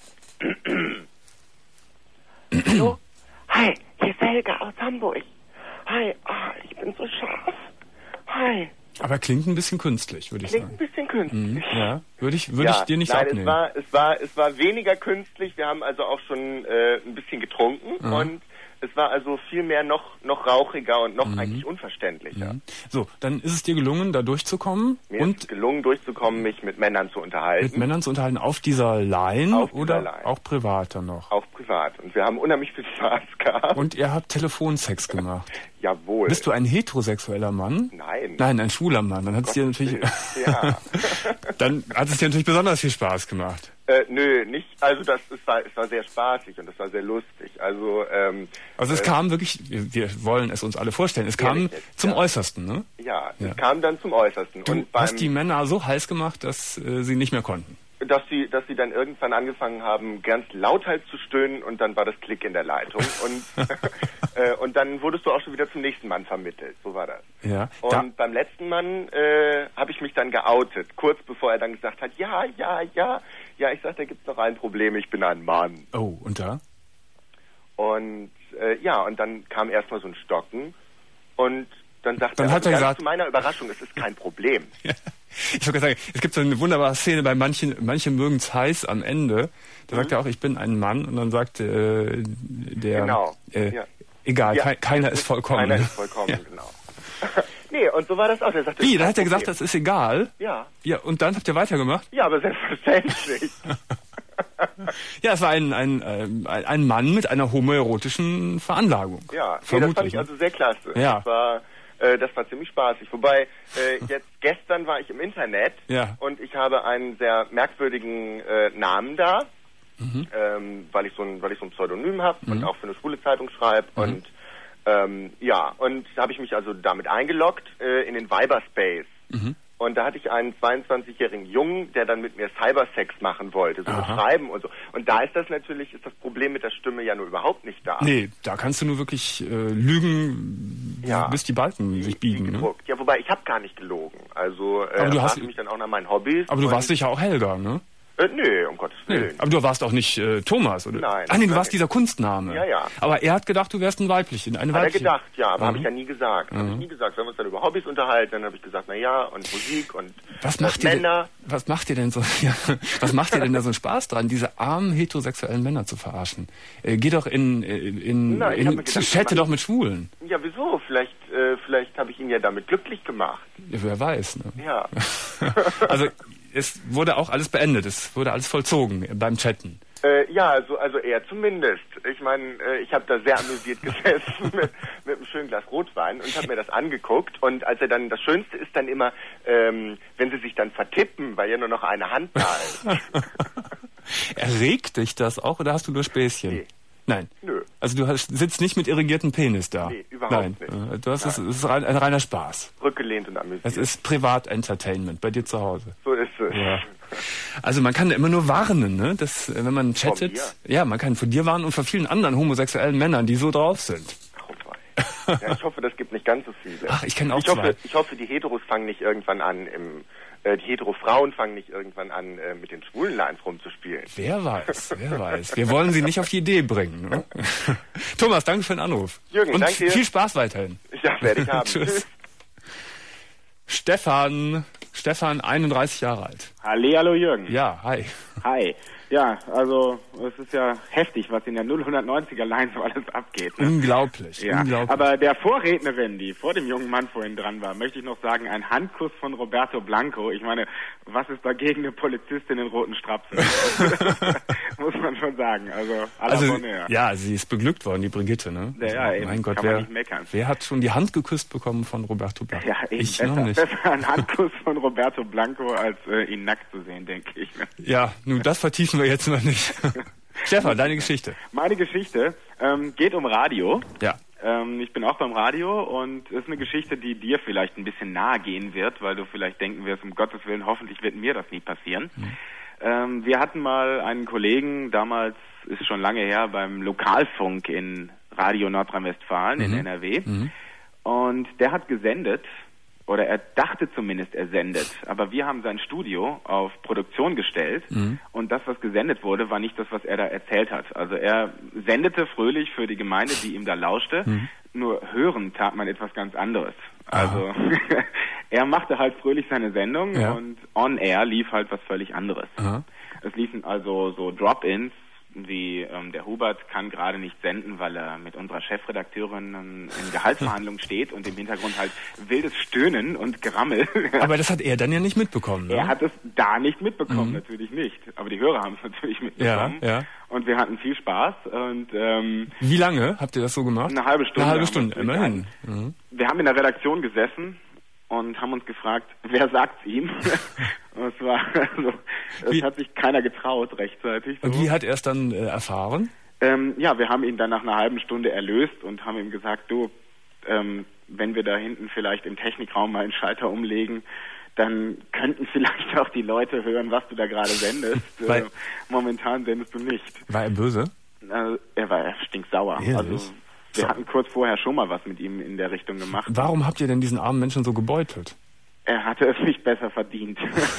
Hallo? Hi, hier ist Helga aus Hamburg. Hi, oh, ich bin so scharf. Hi. Aber klingt ein bisschen künstlich, würde ich klingt sagen. Klingt ein bisschen künstlich. Mhm, ja, würde ich, würde ja, ich dir nicht nein, abnehmen. Es war, es war, es war weniger künstlich. Wir haben also auch schon äh, ein bisschen getrunken mhm. und es war also viel mehr noch, noch rauchiger und noch mhm. eigentlich unverständlicher. Mhm. So, dann ist es dir gelungen, da durchzukommen? Mir und ist es gelungen, durchzukommen, mich mit Männern zu unterhalten. Mit Männern zu unterhalten auf dieser Line auf oder dieser Line. Auch privat dann noch? Auch privat. Und wir haben unheimlich viel Spaß gehabt. Und ihr habt Telefonsex gemacht? Jawohl. Bist du ein heterosexueller Mann? Nein. Nein, ein schwuler Mann. Dann hat es dir natürlich, ja. dann hat es dir natürlich besonders viel Spaß gemacht. Äh, nö, nicht. Also das, es war, es war sehr spaßig und es war sehr lustig. Also, ähm, also es äh, kam wirklich, wir, wir wollen es uns alle vorstellen, es kam jetzt, zum ja. Äußersten, ne? Ja, es ja. kam dann zum Äußersten. Du und hast beim, die Männer so heiß gemacht, dass äh, sie nicht mehr konnten. Dass sie, dass sie dann irgendwann angefangen haben, ganz lauthals zu stöhnen und dann war das Klick in der Leitung und äh, und dann wurdest du auch schon wieder zum nächsten Mann vermittelt. So war das. Ja. Und da beim letzten Mann äh, habe ich mich dann geoutet, kurz bevor er dann gesagt hat, ja, ja, ja, ja. Ich sag, da gibt's noch ein Problem. Ich bin ein Mann. Oh, und da? Und äh, ja, und dann kam erstmal so ein Stocken und dann sagt dann er, hat er ganz gesagt, zu meiner Überraschung, es ist kein Problem. Ja. Ich wollte sagen, es gibt so eine wunderbare Szene, bei manchen, manche mögen es heiß am Ende. Da mhm. sagt er auch, ich bin ein Mann und dann sagt äh, der, genau. äh, ja. egal, ja. ke keiner ist vollkommen. Keiner ist vollkommen, ja. genau. Nee, und so war das auch. Der sagte, wie, da hat er gesagt, das ist egal? Ja. Ja, und dann habt ihr weitergemacht? Ja, aber selbstverständlich. Ja, es war ein, ein, ein, ein Mann mit einer homoerotischen Veranlagung. Ja, nee, das fand ich also sehr klasse. Ja. Das war, äh, das war ziemlich spaßig. Wobei, äh, jetzt gestern war ich im Internet ja. und ich habe einen sehr merkwürdigen äh, Namen da, mhm. ähm, weil ich so ein, weil ich so ein Pseudonym habe mhm. und auch für eine schwule Zeitung schreibe mhm. und ähm, ja, und da habe ich mich also damit eingeloggt äh, in den Viberspace. Mhm. Und da hatte ich einen zweiundzwanzigjährigen Jungen, der dann mit mir Cybersex machen wollte, so mit Schreiben und so. Und da ist das natürlich, ist das Problem mit der Stimme ja nur überhaupt nicht da. Nee, da kannst du nur wirklich äh, lügen, ja. bis die Balken sich biegen. Ne? Ja, wobei ich habe gar nicht gelogen. Also äh, aber du hast mich dann auch nach meinen Hobbys. Aber du warst sicher auch Helga, ne? Äh, nee, um Gottes Willen. Nee, aber du warst auch nicht äh, Thomas, oder? Nein. Ach nee, du warst dieser Kunstname. Ja, ja. Aber er hat gedacht, du wärst ein weiblichen, eine Hat weibliche. er gedacht, ja, aber mhm. habe ich ja nie gesagt. Mhm. Habe ich nie gesagt. Wir haben uns dann über Hobbys unterhalten, dann habe ich gesagt, na ja, und Musik und was macht Männer. Denn, was macht dir denn so, ja, was macht dir denn da so einen Spaß dran, diese armen heterosexuellen Männer zu verarschen? Äh, geh doch in, in, in, na, in chatte doch mit Schwulen. Ja, wieso? Vielleicht, äh, vielleicht habe ich ihn ja damit glücklich gemacht. Ja, wer weiß, ne? Ja. Also, es wurde auch alles beendet, es wurde alles vollzogen beim Chatten. Äh, ja, also, also er zumindest. Ich meine, äh, ich habe da sehr amüsiert gesessen mit, mit einem schönen Glas Rotwein und habe mir das angeguckt. Und als er dann, das Schönste ist dann immer, ähm, wenn sie sich dann vertippen, weil ja nur noch eine Hand da ist. Erregt dich das auch oder hast du nur Späßchen? Nee. Nein. Nö. Also du hast, sitzt nicht mit irrigiertem Penis da? Nee, überhaupt Nein. nicht. Du hast es, es ist rein, ein reiner Spaß. Rückgelehnt und amüsiert. Es ist Privat-Entertainment bei dir zu Hause. So ist es. Ja. Also man kann immer nur warnen, ne? Dass, wenn man chattet, ja, man kann von dir warnen und von vielen anderen homosexuellen Männern, die so drauf sind. Ja, ich hoffe, das gibt nicht ganz so viele. Ach, ich kenne auch ich hoffe, zwei. Ich hoffe, die Heteros fangen nicht irgendwann an, im, äh, die Hetero-Frauen fangen nicht irgendwann an, äh, mit den schwulen Lines rumzuspielen. Wer weiß, wer weiß. Wir wollen sie nicht auf die Idee bringen. Ne? Thomas, danke für den Anruf. Jürgen, und danke dir. Viel Spaß weiterhin. Ja, werde ich haben. Tschüss. Stefan, Stefan, einunddreißig Jahre alt. Hallihallo Jürgen. Ja, hi. Hi. Ja, also es ist ja heftig, was in der null neunziger Line so alles abgeht. Ne? Unglaublich, ja. unglaublich. Aber der Vorrednerin, die vor dem jungen Mann vorhin dran war, möchte ich noch sagen, ein Handkuss von Roberto Blanco. Ich meine, was ist dagegen eine Polizistin in roten Strapsen? Muss man schon sagen. Also, à la also Bonheur. ja, sie ist beglückt worden, die Brigitte, ne? Ja, ja, also, eben, mein Gott, kann wer, man nicht meckern. wer hat schon die Hand geküsst bekommen von Roberto Blanco? Ja, eben, ich besser, noch nicht. besser ein Handkuss von Roberto Blanco, als äh, ihn nackt zu sehen, denke ich. Ja, nun, das vertiefen wir jetzt mal nicht. Stefan, deine Geschichte. Meine Geschichte ähm, geht um Radio. Ja. Ähm, ich bin auch beim Radio und es ist eine Geschichte, die dir vielleicht ein bisschen nahe gehen wird, weil du vielleicht denken wirst, um Gottes Willen, hoffentlich wird mir das nie passieren. Mhm. Ähm, wir hatten mal einen Kollegen, damals ist schon lange her, beim Lokalfunk in Radio Nordrhein-Westfalen mhm. in N R W. Mhm. Und der hat gesendet, oder er dachte zumindest, er sendet. Aber wir haben sein Studio auf Produktion gestellt mhm. und das, was gesendet wurde, war nicht das, was er da erzählt hat. Also er sendete fröhlich für die Gemeinde, die ihm da lauschte, mhm. nur hören tat man etwas ganz anderes. Also er machte halt fröhlich seine Sendung ja. und on air lief halt was völlig anderes. Aha. Es liefen also so Drop-ins, wie ähm, der Hubert kann gerade nicht senden, weil er mit unserer Chefredakteurin ähm, in Gehaltsverhandlungen steht und im Hintergrund halt wildes Stöhnen und Gerammel. Aber das hat er dann ja nicht mitbekommen, ne? Er hat es da nicht mitbekommen, mhm. natürlich nicht. Aber die Hörer haben es natürlich mitbekommen. Ja, ja. Und wir hatten viel Spaß. Und ähm, wie lange habt ihr das so gemacht? Eine halbe Stunde. Eine halbe Stunde, immerhin. Mhm. Wir haben in der Redaktion gesessen und haben uns gefragt, wer sagt's ihm? Und es war, also, es hat sich keiner getraut rechtzeitig. So. Und wie hat er es dann äh, erfahren? Ähm, ja, wir haben ihn dann nach einer halben Stunde erlöst und haben ihm gesagt, du, ähm, wenn wir da hinten vielleicht im Technikraum mal einen Schalter umlegen, dann könnten vielleicht auch die Leute hören, was du da gerade sendest. äh, momentan sendest du nicht. War er böse? Äh, er war stinksauer. Ehrlich? Also wir so. hatten kurz vorher schon mal was mit ihm in der Richtung gemacht. Warum habt ihr denn diesen armen Menschen so gebeutelt? Er hatte es nicht besser verdient.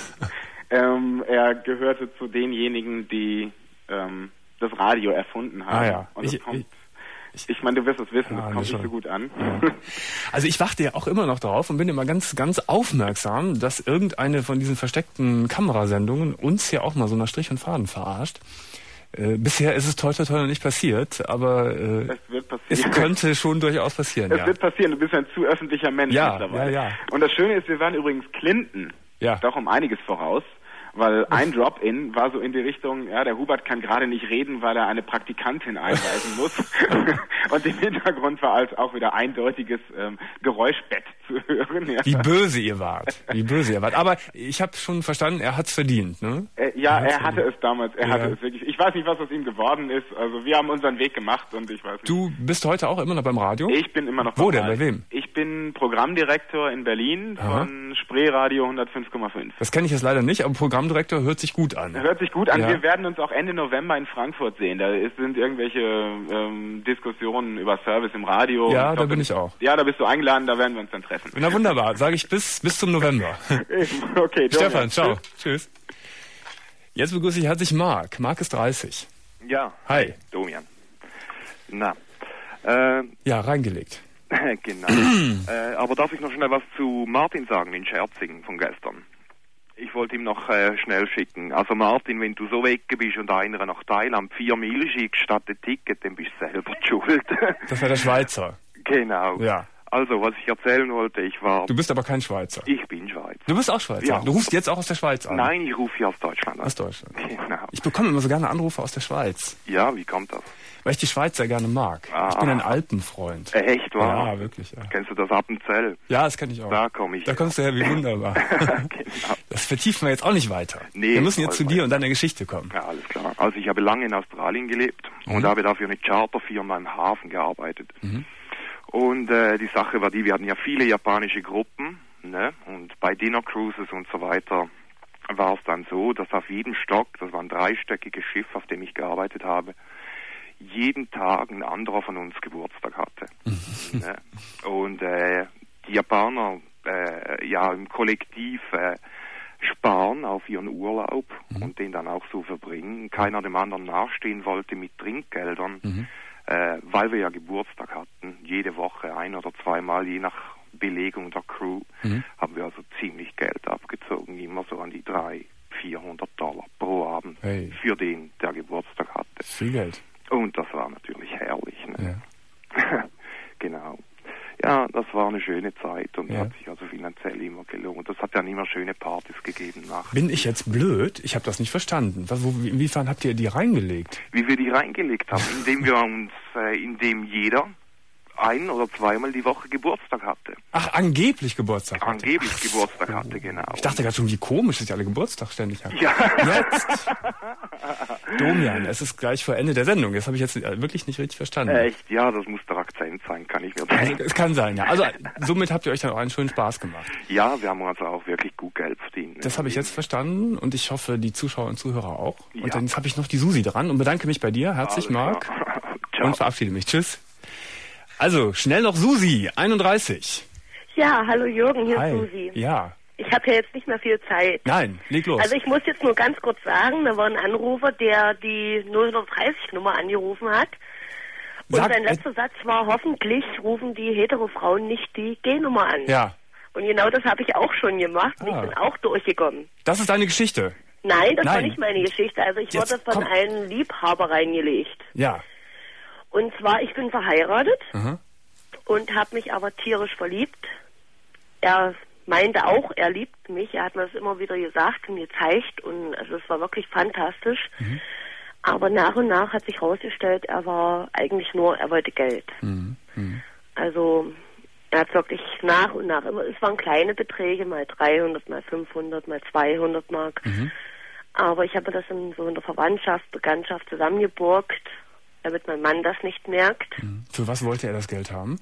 ähm, er gehörte zu denjenigen, die ähm, das Radio erfunden haben. Ah, ja. Und ich, kommt, ich, ich meine, du wirst es wissen, ja, das kommt schon. nicht so gut an. Ja. Also ich warte ja auch immer noch darauf und bin immer ganz, ganz aufmerksam, dass irgendeine von diesen versteckten Kamerasendungen uns hier auch mal so nach Strich und Faden verarscht. Äh, bisher ist es toi toi toi noch nicht passiert, aber äh, es, wird passieren. es könnte schon durchaus passieren. Es ja. wird passieren, du bist ein zu öffentlicher Mensch ja, mittlerweile. Ja, ja. Und das Schöne ist, wir waren übrigens Clinton ja. doch um einiges voraus, weil ein Drop-In war so in die Richtung, ja, der Hubert kann gerade nicht reden, weil er eine Praktikantin einweisen muss. Und im Hintergrund war als auch wieder eindeutiges ähm, Geräuschbett zu hören. Ja. Wie böse ihr wart. Wie böse ihr wart. Aber ich habe schon verstanden, er hat's verdient, ne? Äh, ja, er, er hatte verdient. es damals. Er ja. hatte es wirklich. Ich weiß nicht, was aus ihm geworden ist. Also wir haben unseren Weg gemacht und ich weiß nicht. Du bist heute auch immer noch beim Radio? Ich bin immer noch Wo beim denn? Radio. Bei wem? Ich bin Programmdirektor in Berlin Aha. von Spreeradio hundertfünf Komma fünf. Das kenne ich jetzt leider nicht, aber Programmdirektor hört sich gut an. Hört sich gut an. Ja. Wir werden uns auch Ende November in Frankfurt sehen. Da ist, sind irgendwelche ähm, Diskussionen über Service im Radio. Ja, ich glaub, da bin ich auch. Ja, da bist du eingeladen, da werden wir uns dann treffen. Na wunderbar, sage ich bis bis zum November. Okay, Stefan, ciao. Tschüss. Tschüss. Jetzt begrüße ich herzlich Marc. Marc ist dreißig. Ja. Hi. Domian. Na. Äh, ja, reingelegt. Genau. äh, aber darf ich noch schnell was zu Martin sagen in Scherzing von gestern? Ich wollte ihm noch äh, schnell schicken. Also Martin, wenn du so weg bist und einer nach Thailand vier Mil schickst statt ein Ticket, dann bist du selber die schuld. Das war der Schweizer. Genau. Ja. Also, was ich erzählen wollte, ich war... Du bist aber kein Schweizer. Ich bin Schweizer. Du bist auch Schweizer? Ja. Du rufst jetzt auch aus der Schweiz an? Nein, ich rufe hier aus Deutschland an. Aus Deutschland. Genau. Ich bekomme immer so gerne Anrufe aus der Schweiz. Ja, wie kommt das? Weil ich die Schweiz sehr gerne mag. Ah. Ich bin ein Alpenfreund. Echt, wahr? Ja, wirklich, ja. Kennst du das Appenzell? Ja, das kenne ich auch. Da komme ich. Da kommst du her, wie wunderbar. Genau. Das vertiefen wir jetzt auch nicht weiter. Nee, wir müssen jetzt zu dir weiter. und deiner Geschichte kommen. Ja, alles klar. Also ich habe lange in Australien gelebt Mhm. und habe dafür eine Charterfirma im Hafen gearbeitet. Mhm. Und äh, die Sache war die, wir hatten ja viele japanische Gruppen, ne? Und bei Dinner Cruises und so weiter war es dann so, dass auf jedem Stock, das war ein dreistöckiges Schiff, auf dem ich gearbeitet habe, jeden Tag ein anderer von uns Geburtstag hatte. Ne? Und äh, die Japaner äh, ja im Kollektiv äh, sparen auf ihren Urlaub mhm. und den dann auch so verbringen. Keiner dem anderen nachstehen wollte mit Trinkgeldern, Mhm. äh, weil wir ja Geburtstag hatten, jede Woche ein oder zweimal, je nach Belegung der Crew, Mhm. haben wir also ziemlich Geld abgezogen, immer so an die dreihundert, vierhundert Dollar pro Abend Hey. für den, der Geburtstag hatte. Viel Geld. Und das war natürlich herrlich. Ne? Ja. Genau. Ja, das war eine schöne Zeit und Ja. hat sich also finanziell immer gelohnt. Das hat dann immer schöne Partys gegeben nach. Bin ich jetzt blöd? Ich habe das nicht verstanden. Was, wo, inwiefern habt ihr die reingelegt? Wie wir die reingelegt haben, indem wir uns, äh, indem jeder ein- oder zweimal die Woche Geburtstag hatte. Ach, angeblich Geburtstag hatte. Angeblich Geburtstag hatte, genau. Ich dachte gerade schon, wie komisch, dass ihr alle Geburtstag ständig habt. Ja. Jetzt! Domian, es ist gleich vor Ende der Sendung. Das habe ich jetzt wirklich nicht richtig verstanden. Echt? Ja, das muss der Akzent sein, kann ich mir Also, denken. es kann sein, ja. Also somit habt ihr euch dann auch einen schönen Spaß gemacht. Ja, wir haben also auch wirklich gut Geld verdient. Ne? Das habe ich jetzt verstanden und ich hoffe, die Zuschauer und Zuhörer auch. Ja. Und dann jetzt habe ich noch die Susi dran und bedanke mich bei dir. Herzlich, Alles Marc. klar. Ciao. Und verabschiede mich. Tschüss. Also, schnell noch Susi, einunddreißig. Ja, hallo Jürgen, hier Hi. ist Susi. Ja. Ich habe ja jetzt nicht mehr viel Zeit. Nein, leg los. Also ich muss jetzt nur ganz kurz sagen, da war ein Anrufer, der die null dreißig Nummer angerufen hat. Und Sag, sein letzter Satz war, hoffentlich rufen die Hetero-Frauen nicht die G-Nummer an. Ja. Und genau das habe ich auch schon gemacht und Ah. ich bin auch durchgekommen. Das ist deine Geschichte. Nein, das war Nein. nicht meine Geschichte. Also ich Jetzt wurde von komm. einem Liebhaber reingelegt. Ja. Und zwar, ich bin verheiratet Aha. und habe mich aber tierisch verliebt. Er meinte auch, er liebt mich. Er hat mir das immer wieder gesagt und gezeigt. Und also es war wirklich fantastisch. Mhm. Aber nach und nach hat sich herausgestellt, er war eigentlich nur, er wollte Geld. Mhm. Mhm. Also er hat wirklich nach und nach immer, es waren kleine Beträge, mal dreihundert, mal fünfhundert, mal zweihundert Mark. Mhm. Aber ich habe das in so in der Verwandtschaft, Bekanntschaft zusammengeborgt, damit mein Mann das nicht merkt. Für was wollte er das Geld haben?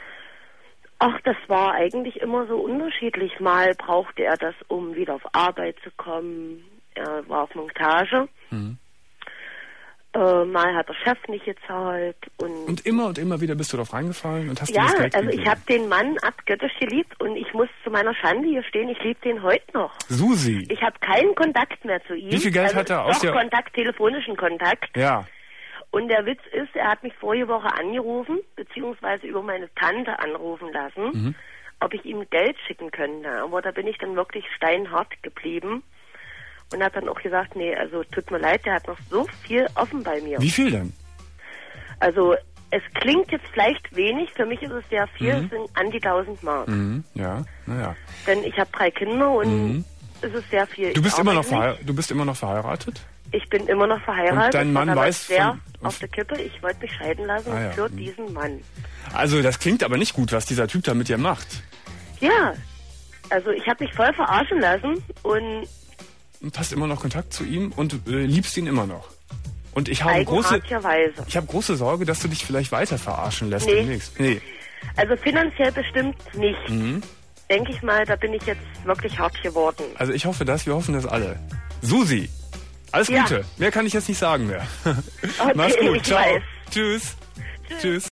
Ach, das war eigentlich immer so unterschiedlich. Mal brauchte er das, um wieder auf Arbeit zu kommen. Er war auf Montage. Mhm. Äh, mal hat der Chef nicht gezahlt. Und, Und immer und immer wieder bist du darauf reingefallen und hast ja, dir das Geld also gegeben. ich habe den Mann abgöttisch geliebt und ich muss zu meiner Schande hier stehen, ich liebe den heute noch. Susi. Ich habe keinen Kontakt mehr zu ihm. Wie viel Geld also hat er doch aus der- Kontakt, telefonischen Kontakt. Ja. Und der Witz ist, er hat mich vorige Woche angerufen, beziehungsweise über meine Tante anrufen lassen, Mhm. ob ich ihm Geld schicken könnte. Aber da bin ich dann wirklich steinhart geblieben und habe dann auch gesagt, nee, also tut mir leid, der hat noch so viel offen bei mir. Wie viel denn? Also es klingt jetzt vielleicht wenig, für mich ist es sehr viel, Mhm. es sind an die tausend Mark. Mhm. Ja, naja. Denn ich habe drei Kinder und Mhm. es ist sehr viel. Du bist Ich immer noch arbeite nicht. verheiratet? Du bist immer noch verheiratet? Ich bin immer noch verheiratet. Und dein Mann das war weiß sehr von- auf der Kippe. Ich wollte mich scheiden lassen Ah, ja. für Mhm. diesen Mann. Also das klingt aber nicht gut, was dieser Typ da mit dir macht. Ja, also ich habe mich voll verarschen lassen und Und hast immer noch Kontakt zu ihm und äh, liebst ihn immer noch. Und ich habe große, eigenartigerweise. ich habe große Sorge, dass du dich vielleicht weiter verarschen lässt Nee. demnächst. Nee. Also finanziell bestimmt nicht. Mhm. Denke ich mal, da bin ich jetzt wirklich hart geworden. Also ich hoffe das, wir hoffen das alle. Susi, alles Ja. Gute. Mehr kann ich jetzt nicht sagen mehr. Okay, Mach's gut. ich Ciao. weiß. Tschüss. Tschüss.